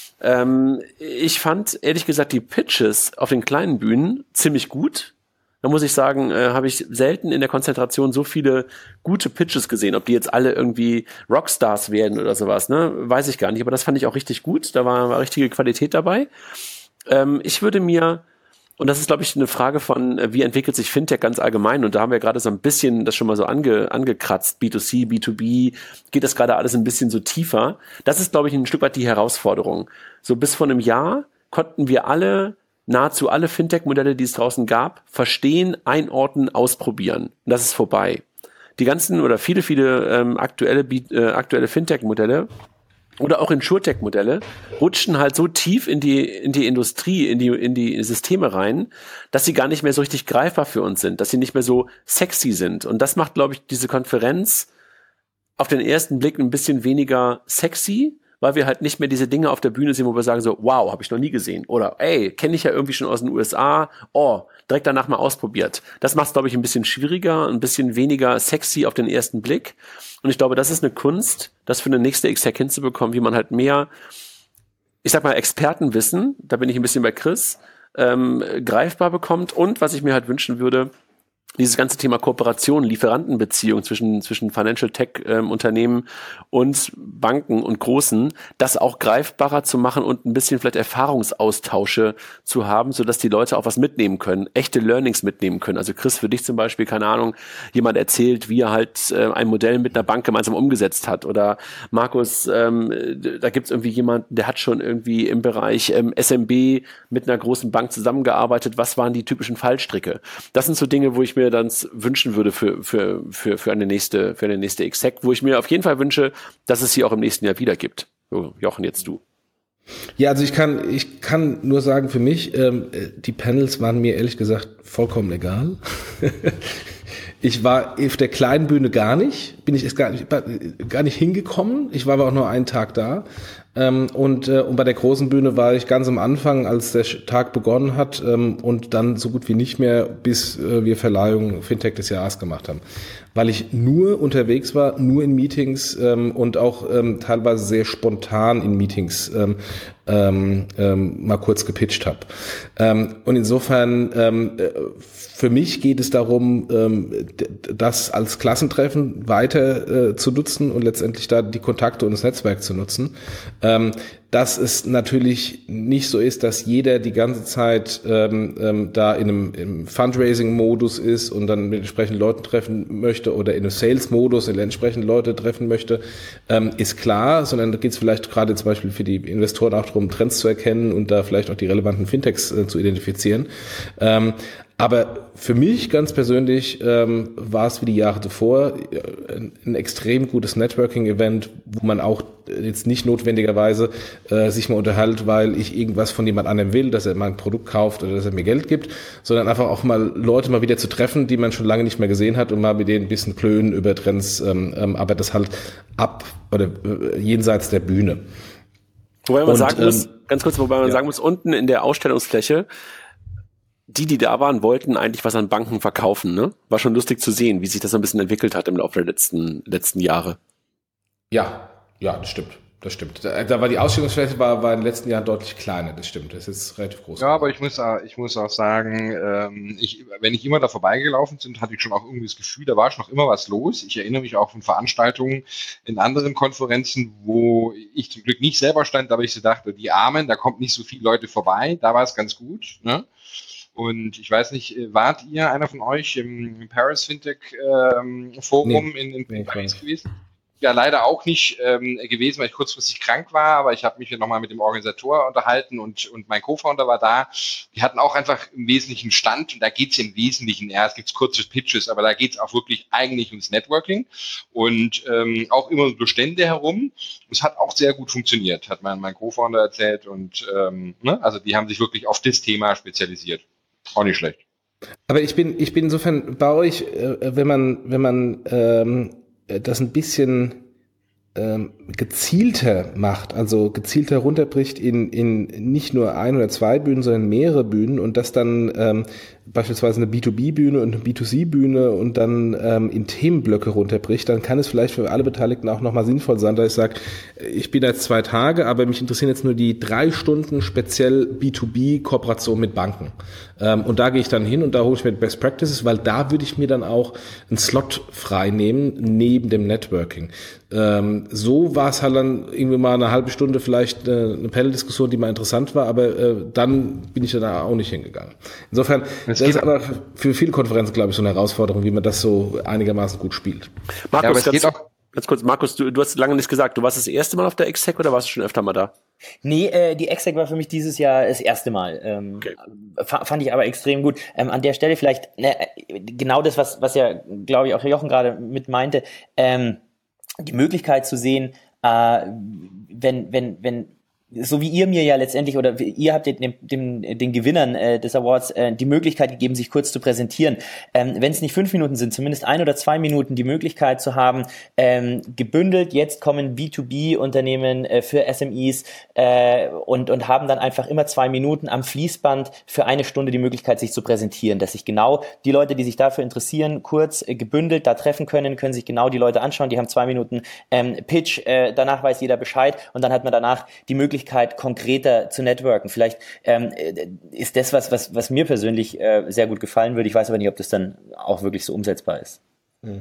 Ähm, ich fand, ehrlich gesagt, die Pitches auf den kleinen Bühnen ziemlich gut. Da muss ich sagen, äh, habe ich selten in der Konzentration so viele gute Pitches gesehen. Ob die jetzt alle irgendwie Rockstars werden oder sowas, ne, weiß ich gar nicht. Aber das fand ich auch richtig gut. Da war, war richtige Qualität dabei. Ähm, ich würde mir, und das ist, glaube ich, eine Frage von, wie entwickelt sich Fintech ganz allgemein? Und da haben wir gerade so ein bisschen das schon mal so ange, angekratzt. B zwei C, B zwei B, geht das gerade alles ein bisschen so tiefer? Das ist, glaube ich, ein Stück weit die Herausforderung. So bis vor einem Jahr konnten wir alle nahezu alle Fintech-Modelle, die es draußen gab, verstehen, einordnen, ausprobieren. Und das ist vorbei. Die ganzen oder viele, viele ähm, aktuelle, äh, aktuelle Fintech-Modelle oder auch Insurtech-Modelle rutschen halt so tief in die in die Industrie, in die in die Systeme rein, dass sie gar nicht mehr so richtig greifbar für uns sind, dass sie nicht mehr so sexy sind. Und das macht, glaube ich, diese Konferenz auf den ersten Blick ein bisschen weniger sexy, weil wir halt nicht mehr diese Dinge auf der Bühne sehen, wo wir sagen so, wow, habe ich noch nie gesehen. Oder, ey, kenne ich ja irgendwie schon aus den U S A. Oh, direkt danach mal ausprobiert. Das macht es, glaube ich, ein bisschen schwieriger, ein bisschen weniger sexy auf den ersten Blick. Und ich glaube, das ist eine Kunst, das für eine nächste Exec hinzubekommen, wie man halt mehr, ich sag mal, Expertenwissen, da bin ich ein bisschen bei Chris, ähm, greifbar bekommt. Und was ich mir halt wünschen würde, dieses ganze Thema Kooperation, Lieferantenbeziehung zwischen zwischen Financial Tech ähm, Unternehmen und Banken und Großen, das auch greifbarer zu machen und ein bisschen vielleicht Erfahrungsaustausche zu haben, sodass die Leute auch was mitnehmen können, echte Learnings mitnehmen können. Also Chris, für dich zum Beispiel, keine Ahnung, jemand erzählt, wie er halt äh, ein Modell mit einer Bank gemeinsam umgesetzt hat. Oder Markus, ähm, da gibt's irgendwie jemanden, der hat schon irgendwie im Bereich ähm, S M B mit einer großen Bank zusammengearbeitet. Was waren die typischen Fallstricke? Das sind so Dinge, wo ich mir dann wünschen würde für für für für eine nächste für eine nächste Exec, wo ich mir auf jeden Fall wünsche, dass es sie auch im nächsten Jahr wieder gibt. So, Jochen, jetzt du. Ja, also ich kann ich kann nur sagen, für mich ähm, die Panels waren mir ehrlich gesagt vollkommen egal. Ich war auf der kleinen Bühne gar nicht, bin ich erst gar nicht, gar nicht hingekommen. Ich war aber auch nur einen Tag da. Ähm, und, äh, und bei der großen Bühne war ich ganz am Anfang, als der Tag begonnen hat, ähm, und dann so gut wie nicht mehr, bis äh, wir Verleihung Fintech des Jahres gemacht haben. Weil ich nur unterwegs war, nur in Meetings ähm, und auch ähm, teilweise sehr spontan in Meetings ähm, ähm, ähm, mal kurz gepitcht habe. Ähm, und insofern, ähm, für mich geht es darum, ähm, das als Klassentreffen weiter äh, zu nutzen und letztendlich da die Kontakte und das Netzwerk zu nutzen. Ähm, dass es natürlich nicht so ist, dass jeder die ganze Zeit ähm, ähm, da in einem im Fundraising-Modus ist und dann mit entsprechenden Leuten treffen möchte oder in einem Sales-Modus in entsprechenden Leute treffen möchte, ähm, ist klar, sondern da geht es vielleicht gerade zum Beispiel für die Investoren auch darum, Trends zu erkennen und da vielleicht auch die relevanten Fintechs äh, zu identifizieren. Ähm, Aber für mich ganz persönlich ähm, war es wie die Jahre zuvor ein, ein extrem gutes Networking-Event, wo man auch jetzt nicht notwendigerweise äh, sich mal unterhält, weil ich irgendwas von jemand anderem will, dass er mal ein Produkt kauft oder dass er mir Geld gibt, sondern einfach auch mal Leute mal wieder zu treffen, die man schon lange nicht mehr gesehen hat und mal mit denen ein bisschen klönen über Trends, ähm, ähm, aber das halt ab oder äh, jenseits der Bühne. Wobei man und, sagen muss, ähm, ganz kurz, wobei man ja. sagen muss, unten in der Ausstellungsfläche, die, die da waren, wollten eigentlich was an Banken verkaufen, ne? War schon lustig zu sehen, wie sich das ein bisschen entwickelt hat im Laufe der letzten, letzten Jahre. Ja, ja, das stimmt. Das stimmt. Da, da war die Ausstellungsfläche war, war in den letzten Jahren deutlich kleiner, das stimmt. Das ist relativ groß. Ja, aber ich muss, auch, ich muss auch sagen, ähm, ich, wenn ich immer da vorbeigelaufen bin, hatte ich schon auch irgendwie das Gefühl, da war schon noch immer was los. Ich erinnere mich auch von Veranstaltungen in anderen Konferenzen, wo ich zum Glück nicht selber stand, aber ich so dachte, die Armen, da kommt nicht so viele Leute vorbei. Da war es ganz gut. Ne? Und ich weiß nicht, wart ihr einer von euch im Paris Fintech ähm, Forum nee, in, in nee, Paris gewesen? Ja, leider auch nicht ähm, gewesen, weil ich kurzfristig krank war, aber ich habe mich ja nochmal mit dem Organisator unterhalten und und mein Co-Founder war da. Die hatten auch einfach im Wesentlichen Stand und da geht's im Wesentlichen, ja, es gibt kurze Pitches, aber da geht's auch wirklich eigentlich ums Networking und ähm, auch immer so Stände herum. Es hat auch sehr gut funktioniert, hat mein, mein Co-Founder erzählt und ähm, ne, also die haben sich wirklich auf das Thema spezialisiert. Auch nicht schlecht. Aber ich bin ich bin insofern bei euch, äh, wenn man wenn man ähm das ein bisschen ähm, gezielter macht, also gezielter runterbricht in in nicht nur ein oder zwei Bühnen, sondern mehrere Bühnen und das dann ähm, beispielsweise eine B zwei B Bühne und eine B zwei C Bühne und dann ähm, in Themenblöcke runterbricht, dann kann es vielleicht für alle Beteiligten auch nochmal sinnvoll sein, dass ich sage, ich bin jetzt zwei Tage, aber mich interessieren jetzt nur die drei Stunden speziell B zwei B Kooperation mit Banken. Ähm, und da gehe ich dann hin und da hole ich mir Best Practices, weil da würde ich mir dann auch einen Slot frei nehmen neben dem Networking. Ähm, so war es halt dann irgendwie mal eine halbe Stunde vielleicht äh, eine Panel-Diskussion, die mal interessant war, aber äh, dann bin ich da auch nicht hingegangen. Insofern, das, das ist aber für viele Konferenzen, glaube ich, so eine Herausforderung, wie man das so einigermaßen gut spielt. Markus, ja, ganz, auch, ganz kurz, Markus, du, du hast lange nichts gesagt. Du warst das erste Mal auf der Exec oder warst du schon öfter mal da? Nee, äh, die Exec war für mich dieses Jahr das erste Mal. Ähm, okay. f- fand ich aber extrem gut. Ähm, an der Stelle vielleicht ne, genau das, was, was ja, glaube ich, auch Jochen gerade mit meinte, ähm, die Möglichkeit zu sehen, äh, wenn, wenn, wenn, so wie ihr mir ja letztendlich, oder ihr habt den, den, den Gewinnern äh, des Awards äh, die Möglichkeit gegeben, sich kurz zu präsentieren. Ähm, wenn es nicht fünf Minuten sind, zumindest ein oder zwei Minuten die Möglichkeit zu haben, ähm, gebündelt, jetzt kommen B zwei B Unternehmen äh, für S M Es äh, und, und haben dann einfach immer zwei Minuten am Fließband für eine Stunde die Möglichkeit, sich zu präsentieren, dass sich genau die Leute, die sich dafür interessieren, kurz äh, gebündelt da treffen können, können sich genau die Leute anschauen, die haben zwei Minuten ähm, Pitch, äh, danach weiß jeder Bescheid und dann hat man danach die Möglichkeit, konkreter zu networken. Vielleicht ähm, ist das was, was, was mir persönlich äh, sehr gut gefallen würde. Ich weiß aber nicht, ob das dann auch wirklich so umsetzbar ist. Mhm.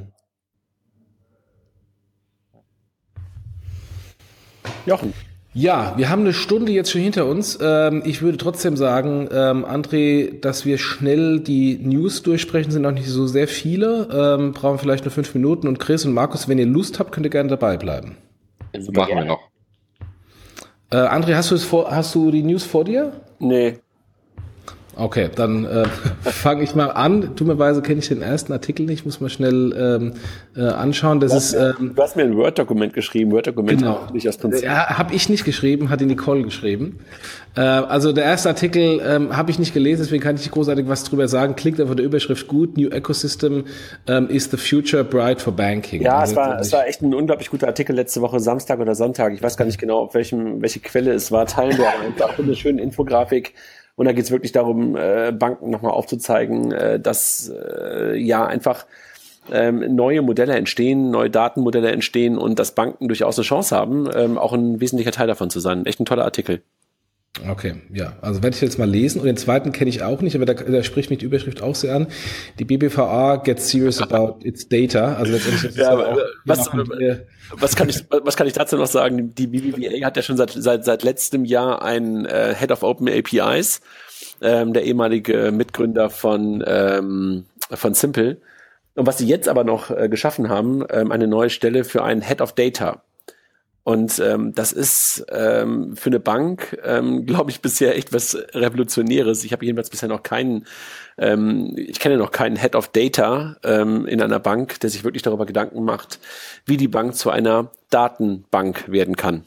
Jochen. Ja, wir haben eine Stunde jetzt schon hinter uns. Ähm, ich würde trotzdem sagen, ähm, André, dass wir schnell die News durchsprechen, sind noch nicht so sehr viele. Ähm, brauchen vielleicht nur fünf Minuten. Und Chris und Markus, wenn ihr Lust habt, könnt ihr gerne dabei bleiben. So machen wir noch. Äh, André, hast du es vor, hast du die News vor dir? Nee. Okay, dann äh, fange ich mal an. Dummerweise kenne ich den ersten Artikel nicht, muss man schnell ähm, äh, anschauen. Das du ist. Mir, ähm, du hast mir ein Word-Dokument geschrieben. Word-Dokument genau. Nicht aus Prinzip. Ja, habe ich nicht geschrieben, hat die Nicole geschrieben. Äh, also der erste Artikel ähm, habe ich nicht gelesen, deswegen kann ich nicht großartig was drüber sagen. Klingt einfach der Überschrift gut. New Ecosystem um, is the future bright for banking. Ja, also es war es war echt ein unglaublich guter Artikel letzte Woche, Samstag oder Sonntag. Ich weiß gar nicht genau, auf welchem welche Quelle es war. Teilen wir aber einfach eine schöne Infografik. Und da geht es wirklich darum, äh, Banken nochmal aufzuzeigen, äh, dass äh, ja einfach ähm, neue Modelle entstehen, neue Datenmodelle entstehen und dass Banken durchaus eine Chance haben, ähm, auch ein wesentlicher Teil davon zu sein. Echt ein toller Artikel. Okay, ja, also werde ich jetzt mal lesen und den zweiten kenne ich auch nicht, aber da, da spricht mich die Überschrift auch sehr an. Die B B V A gets serious about its data. Also letztendlich ja, aber, auch, was, was kann ich was kann ich dazu noch sagen? Die B B V A hat ja schon seit seit seit letztem Jahr einen äh, Head of Open A P Is, ähm, der ehemalige Mitgründer von ähm, von Simple. Und was sie jetzt aber noch äh, geschaffen haben, ähm, eine neue Stelle für einen Head of Data. Und ähm, das ist ähm, für eine Bank, ähm, glaube ich, bisher echt was Revolutionäres. Ich habe jedenfalls bisher noch keinen, ähm, ich kenne noch keinen Head of Data ähm, in einer Bank, der sich wirklich darüber Gedanken macht, wie die Bank zu einer Datenbank werden kann.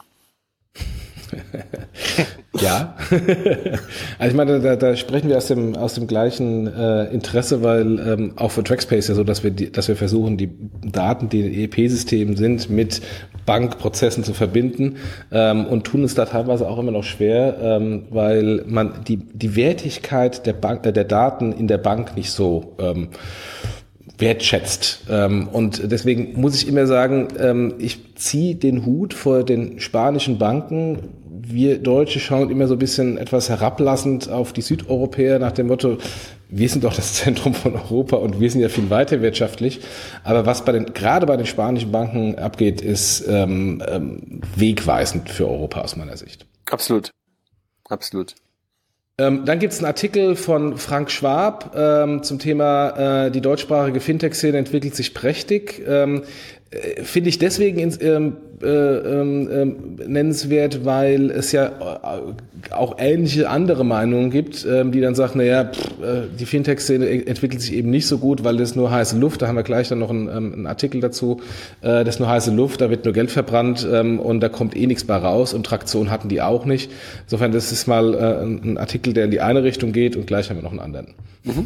Ja, also ich meine, da, da sprechen wir aus dem aus dem gleichen äh, Interesse, weil ähm, auch für Trackspace ja so, dass wir die, dass wir versuchen, die Daten, die in E R P-Systemen sind, mit Bankprozessen zu verbinden ähm, und tun es da teilweise auch immer noch schwer, ähm, weil man die die Wertigkeit der Bank, äh, der Daten in der Bank nicht so ähm, wertschätzt. Ähm, und deswegen muss ich immer sagen, ähm, ich ziehe den Hut vor den spanischen Banken. Wir Deutsche schauen immer so ein bisschen etwas herablassend auf die Südeuropäer nach dem Motto, wir sind doch das Zentrum von Europa und wir sind ja viel weiter wirtschaftlich. Aber was bei den, gerade bei den spanischen Banken abgeht, ist ähm, ähm, wegweisend für Europa aus meiner Sicht. Absolut. Absolut. Ähm, dann gibt es einen Artikel von Frank Schwab ähm, zum Thema äh, die deutschsprachige Fintech-Szene entwickelt sich prächtig. Ähm, äh, Finde ich deswegen ins, ähm, äh, ähm, nennenswert, weil es ja äh, auch ähnliche andere Meinungen gibt, ähm, die dann sagen, naja, pff, äh, die Fintech-Szene entwickelt sich eben nicht so gut, weil das nur heiße Luft, da haben wir gleich dann noch einen, ähm, einen Artikel dazu, äh, das ist nur heiße Luft, da wird nur Geld verbrannt ähm, und da kommt eh nichts bei raus und Traktion hatten die auch nicht. Insofern, das ist mal äh, ein Artikel, der in die eine Richtung geht und gleich haben wir noch einen anderen. Mhm.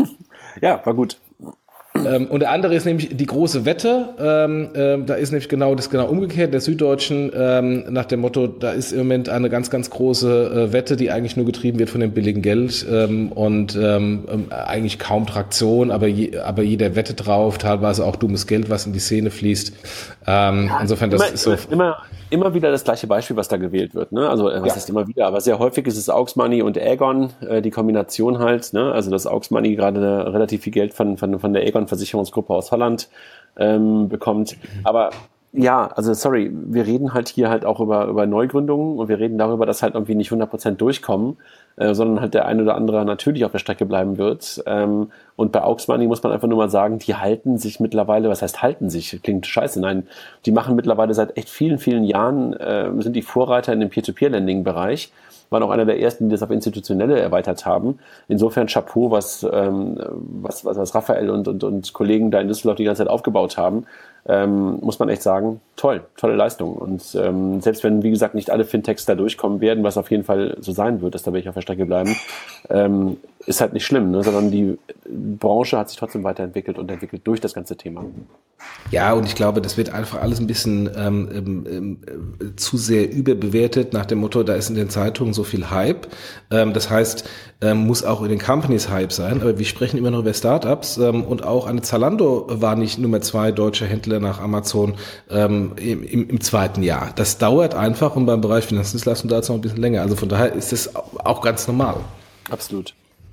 Ja, war gut. Ähm, und der andere ist nämlich die große Wette. Ähm, äh, da ist nämlich genau das genau umgekehrt der Süddeutschen ähm, nach dem Motto, da ist im Moment eine ganz, ganz große äh, Wette, die eigentlich nur getrieben wird von dem billigen Geld ähm, und ähm, eigentlich kaum Traktion, aber, je, aber jeder wettet drauf, teilweise auch dummes Geld, was in die Szene fließt. Ähm, ja, insofern, das immer, ist so... Immer, immer wieder das gleiche Beispiel, was da gewählt wird. Ne? Also was ja. heißt immer wieder, aber sehr häufig ist es Aux Money und Aegon, äh, die Kombination halt. Ne? Also dass Aux Money gerade relativ viel Geld von, von, von der Aegon Versicherungsgruppe aus Holland ähm, bekommt. Aber ja, also sorry, wir reden halt hier halt auch über, über Neugründungen und wir reden darüber, dass halt irgendwie nicht hundert Prozent durchkommen, äh, sondern halt der ein oder andere natürlich auf der Strecke bleiben wird. Ähm, und bei Aux Money muss man einfach nur mal sagen, die halten sich mittlerweile, was heißt halten sich? Klingt scheiße, nein. Die machen mittlerweile seit echt vielen, vielen Jahren, äh, sind die Vorreiter in dem Peer-to-Peer-Lending-Bereich. Waren auch einer der ersten, die das auf institutionelle erweitert haben. Insofern Chapeau, was, ähm, was, was, was Raphael und, und, und Kollegen da in Düsseldorf die ganze Zeit aufgebaut haben. Ähm, muss man echt sagen, toll, tolle Leistung. Und ähm, selbst wenn, wie gesagt, nicht alle Fintechs da durchkommen werden, was auf jeden Fall so sein wird, dass da welche auf der Strecke bleiben, ähm, ist halt nicht schlimm, ne? Sondern die Branche hat sich trotzdem weiterentwickelt und entwickelt durch das ganze Thema. Ja, und ich glaube, das wird einfach alles ein bisschen ähm, ähm, äh, zu sehr überbewertet nach dem Motto, da ist in den Zeitungen so viel Hype. Ähm, das heißt, ähm, muss auch in den Companies Hype sein. Aber wir sprechen immer noch über Startups ähm, und auch eine Zalando war nicht Nummer zwei deutscher Händler nach Amazon ähm, im, im, im zweiten Jahr. Das dauert einfach und beim Bereich Finanzdienstleistung dauert es noch ein bisschen länger. Also von daher ist das auch ganz normal. Absolut.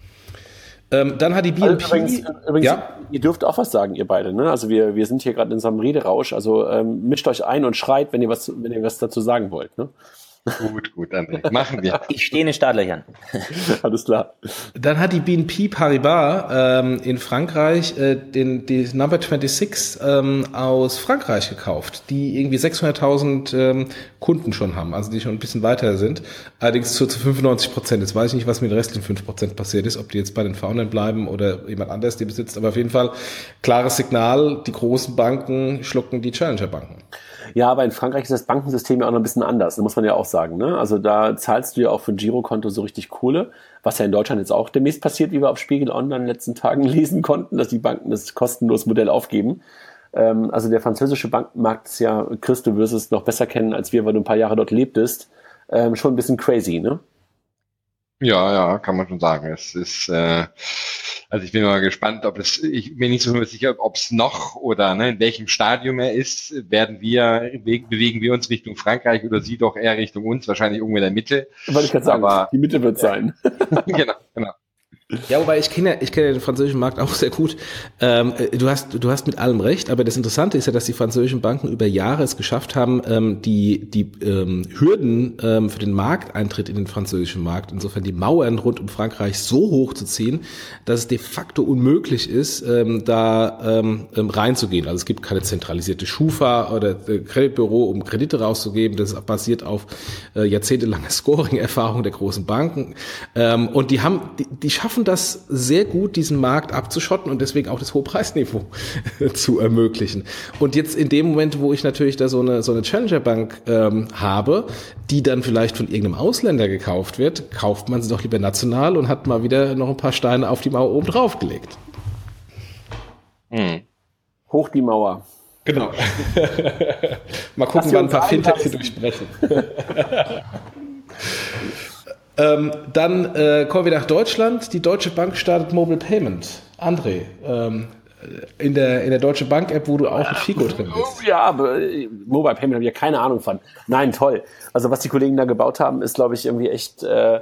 Ähm, dann hat die B N P... Also übrigens, übrigens ja? Ihr dürft auch was sagen, ihr beide. Ne? Also wir, wir sind hier gerade in so einem Rederausch. Also ähm, mischt euch ein und schreit, wenn ihr was, wenn ihr was dazu sagen wollt. Ne? Gut, gut, André. Machen wir. Ich stehe in den Startlöchern. Alles klar. Dann hat die B N P Paribas ähm, in Frankreich äh, den, die Number sechsundzwanzig ähm, aus Frankreich gekauft, die irgendwie sechshunderttausend ähm, Kunden schon haben, also die schon ein bisschen weiter sind. Allerdings zu, zu fünfundneunzig Prozent. Jetzt weiß ich nicht, was mit den restlichen fünf Prozent passiert ist, ob die jetzt bei den Foundern bleiben oder jemand anders die besitzt. Aber auf jeden Fall klares Signal, die großen Banken schlucken die Challenger-Banken. Ja, aber in Frankreich ist das Bankensystem ja auch noch ein bisschen anders, das muss man ja auch sagen. Ne? Also da zahlst du ja auch für ein Girokonto so richtig Kohle, was ja in Deutschland jetzt auch demnächst passiert, wie wir auf Spiegel Online in den letzten Tagen lesen konnten, dass die Banken das kostenlose Modell aufgeben. Ähm, also der französische Bankenmarkt ist ja, Chris, du wirst es noch besser kennen als wir, weil du ein paar Jahre dort lebtest, ähm, schon ein bisschen crazy, ne? Ja, ja, kann man schon sagen. Es ist, äh, also ich bin mal gespannt, ob es, ich bin nicht so sicher, ob es noch oder ne, in welchem Stadium er ist. Werden wir, bewegen wir uns Richtung Frankreich oder Sie doch eher Richtung uns, wahrscheinlich irgendwo in der Mitte. Wollte ich gerade sagen, aber die Mitte wird sein. Genau, genau. Ja, wobei ich kenne, ich kenne den französischen Markt auch sehr gut. Ähm, du hast, du hast mit allem recht, aber das Interessante ist ja, dass die französischen Banken über Jahre es geschafft haben, ähm, die, die ähm, Hürden ähm, für den Markteintritt in den französischen Markt, insofern die Mauern rund um Frankreich so hoch zu ziehen, dass es de facto unmöglich ist, ähm, da ähm, reinzugehen. Also es gibt keine zentralisierte Schufa oder äh, Kreditbüro, um Kredite rauszugeben. Das basiert auf äh, jahrzehntelanger Scoring-Erfahrung der großen Banken. Ähm, und die haben, die, die schaffen das sehr gut, diesen Markt abzuschotten und deswegen auch das hohe Preisniveau zu ermöglichen. Und jetzt in dem Moment, wo ich natürlich da so eine so eine Challenger-Bank ähm, habe, die dann vielleicht von irgendeinem Ausländer gekauft wird, kauft man sie doch lieber national und hat mal wieder noch ein paar Steine auf die Mauer oben drauf gelegt. Hm. Hoch die Mauer. Genau. Mal gucken, wann ein paar Fintechs hier durchbrechen. Ähm, dann äh, kommen wir nach Deutschland. Die Deutsche Bank startet Mobile Payment. André, ähm, in der, in der Deutsche Bank App, wo du auch mit Fico drin bist. Ja, aber äh, Mobile Payment habe ich ja keine Ahnung von. Nein, toll. Also was die Kollegen da gebaut haben, ist, glaube ich, irgendwie echt äh,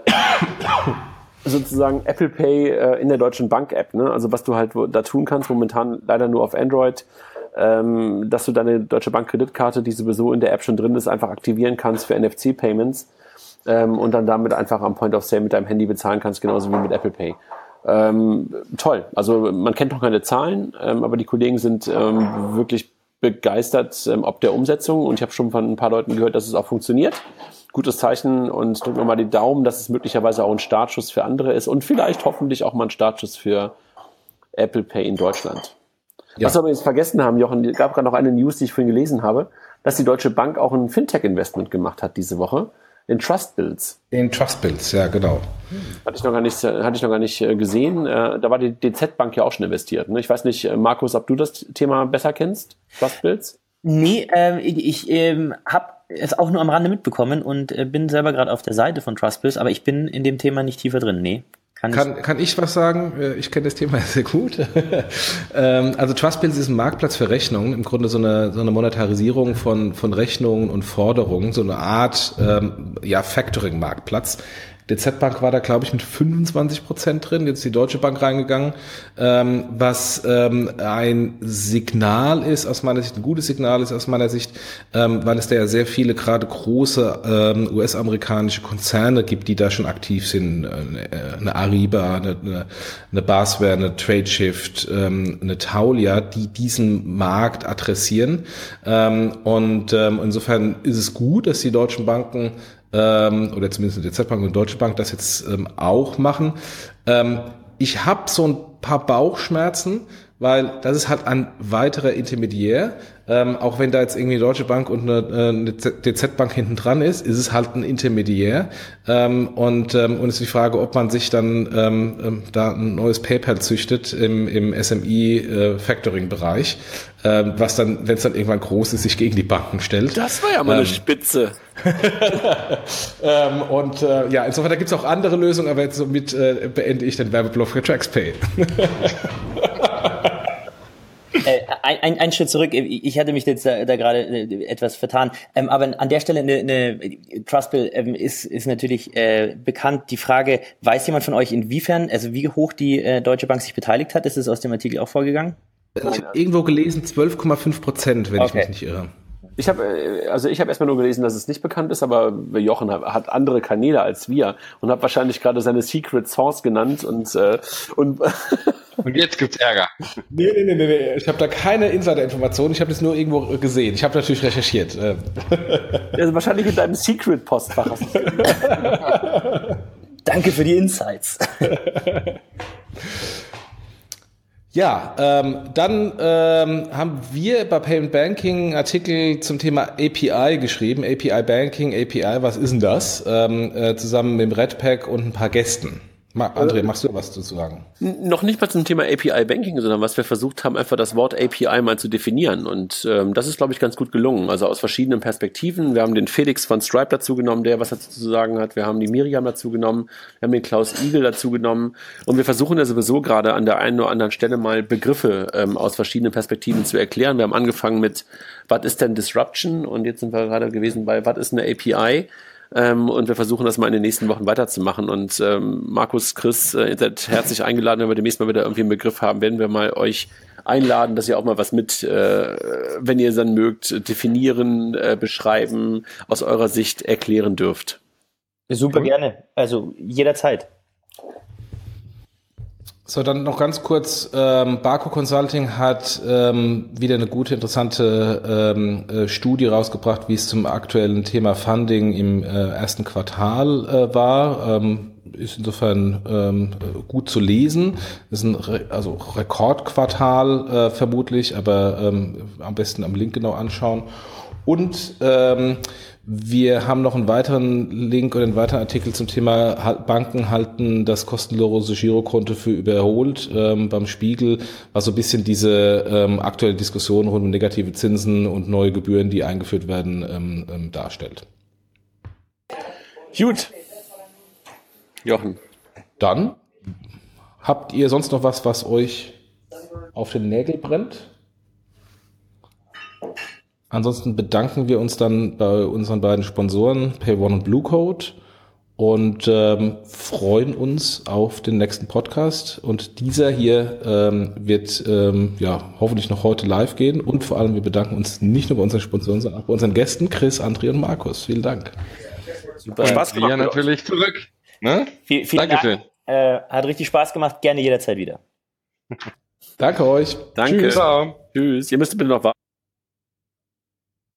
sozusagen Apple Pay äh, in der Deutschen Bank App. Ne? Also was du halt da tun kannst, momentan leider nur auf Android, ähm, dass du deine Deutsche Bank Kreditkarte, die sowieso in der App schon drin ist, einfach aktivieren kannst für N F C Payments ähm, und dann damit einfach am Point of Sale mit deinem Handy bezahlen kannst, genauso wie mit Apple Pay. Ähm, toll. Also man kennt noch keine Zahlen, ähm, aber die Kollegen sind ähm, wirklich begeistert ähm, ob der Umsetzung und ich habe schon von ein paar Leuten gehört, dass es auch funktioniert. Gutes Zeichen und drücken wir mal die Daumen, dass es möglicherweise auch ein Startschuss für andere ist und vielleicht hoffentlich auch mal ein Startschuss für Apple Pay in Deutschland. Ja. Was wir aber jetzt vergessen haben, Jochen, es gab gerade noch eine News, die ich vorhin gelesen habe, dass die Deutsche Bank auch ein Fintech-Investment gemacht hat diese Woche. In Trustbills. In Trustbills, ja, genau. Hatte ich noch gar nicht, hatte ich noch gar nicht gesehen. Da war die D Z Bank ja auch schon investiert. Ich weiß nicht, Markus, ob du das Thema besser kennst, Trustbills? Nee, äh, ich, ich äh, habe es auch nur am Rande mitbekommen und äh, bin selber gerade auf der Seite von Trustbills, aber ich bin in dem Thema nicht tiefer drin, nee. Kann, kann, kann ich was sagen? Ich kenne das Thema sehr gut. Also Trustbills ist ein Marktplatz für Rechnungen, im Grunde so eine, so eine Monetarisierung von, von Rechnungen und Forderungen, so eine Art ähm, ja, Factoring-Marktplatz. Die D Z Bank war da, glaube ich, mit fünfundzwanzig Prozent drin, jetzt ist die Deutsche Bank reingegangen, ähm, was ähm, ein Signal ist, aus meiner Sicht, ein gutes Signal ist aus meiner Sicht, ähm, weil es da ja sehr viele gerade große ähm, U S-amerikanische Konzerne gibt, die da schon aktiv sind, eine, eine Ariba, eine, eine, eine Basware, eine Tradeshift, ähm, eine Taulia, die diesen Markt adressieren, ähm, und ähm, insofern ist es gut, dass die deutschen Banken Ähm, oder zumindest die D Z Bank und die Deutsche Bank das jetzt ähm, auch machen. Ähm, ich habe so ein paar Bauchschmerzen, weil das ist halt ein weiterer Intermediär. Ähm, auch wenn da jetzt irgendwie eine Deutsche Bank und eine, eine D Z Bank hinten dran ist, ist es halt ein Intermediär. Ähm, und ähm, und ist die Frage, ob man sich dann ähm, da ein neues PayPal züchtet im, im S M I-Factoring-Bereich, äh, was dann, wenn es dann irgendwann groß ist, sich gegen die Banken stellt. Das war ja mal ähm, eine Spitze. ähm, und äh, ja, insofern, da gibt's auch andere Lösungen, aber jetzt somit äh, beende ich den Werbeblock für TraxPay. Äh, ein, ein, ein Schritt zurück, ich hatte mich jetzt da, da gerade etwas vertan, ähm, aber an der Stelle eine, eine Trustbill ähm, ist, ist natürlich äh, bekannt. Die Frage, weiß jemand von euch inwiefern, also wie hoch die äh, Deutsche Bank sich beteiligt hat? Ist es aus dem Artikel auch vorgegangen? Ich habe irgendwo gelesen, zwölf Komma fünf Prozent, wenn okay. ich mich nicht irre. Ich habe also ich habe erstmal nur gelesen, dass es nicht bekannt ist, aber Jochen hat andere Kanäle als wir und hat wahrscheinlich gerade seine Secret Source genannt und äh, und und jetzt gibt's Ärger. Nee, nee, nee, nee, ich habe da keine Insider-Informationen, ich habe das nur irgendwo gesehen. Ich habe natürlich recherchiert. Also wahrscheinlich in deinem Secret Postfach. Danke für die Insights. Ja, ähm, dann ähm, haben wir bei Payment Banking einen Artikel zum Thema A P I geschrieben. A P I Banking, A P I, was ist denn das? Ähm, äh, zusammen mit dem Redpack und ein paar Gästen. Ma- André, magst du was dazu sagen? Noch nicht mal zum Thema A P I Banking, sondern was wir versucht haben, einfach das Wort A P I mal zu definieren. Und ähm, das ist, glaube ich, ganz gut gelungen. Also aus verschiedenen Perspektiven. Wir haben den Felix von Stripe dazu genommen, der was dazu zu sagen hat. Wir haben die Miriam dazu genommen. Wir haben den Klaus Igel dazu genommen. Und wir versuchen ja sowieso gerade an der einen oder anderen Stelle mal Begriffe ähm, aus verschiedenen Perspektiven zu erklären. Wir haben angefangen mit, was ist denn Disruption? Und jetzt sind wir gerade gewesen bei, was ist eine A P I? Ähm, und wir versuchen das mal in den nächsten Wochen weiterzumachen. Und ähm, Markus, Chris, äh, ihr seid herzlich eingeladen, wenn wir demnächst mal wieder irgendwie einen Begriff haben, werden wir mal euch einladen, dass ihr auch mal was mit, äh, wenn ihr es dann mögt, definieren, äh, beschreiben, aus eurer Sicht erklären dürft. Super mhm. gerne, also jederzeit. So, dann noch ganz kurz, ähm, Barco Consulting hat ähm, wieder eine gute, interessante ähm, äh, Studie rausgebracht, wie es zum aktuellen Thema Funding im äh, ersten Quartal äh, war. Ähm, ist insofern ähm, gut zu lesen. Ist ein Re- also Rekordquartal äh, vermutlich, aber ähm, am besten am Link genau anschauen. Und ähm, wir haben noch einen weiteren Link oder einen weiteren Artikel zum Thema Banken halten das kostenlose Girokonto für überholt ähm, beim Spiegel, was so ein bisschen diese ähm, aktuelle Diskussion rund um negative Zinsen und neue Gebühren, die eingeführt werden, ähm, ähm, darstellt. Gut. Jochen. Dann habt ihr sonst noch was, was euch auf den Nägeln brennt. Ansonsten bedanken wir uns dann bei unseren beiden Sponsoren PayOne und Bluecode und ähm, freuen uns auf den nächsten Podcast. Und dieser hier ähm, wird ähm, ja hoffentlich noch heute live gehen. Und vor allem, wir bedanken uns nicht nur bei unseren Sponsoren, sondern auch bei unseren Gästen Chris, André und Markus. Vielen Dank. Super. Spaß gemacht. Ja, natürlich zurück. Ne? Viel, vielen Dankeschön. Dank. Äh, hat richtig Spaß gemacht. Gerne jederzeit wieder. Danke euch. Danke. Tschüss. Tschüss. Ihr müsst bitte noch warten.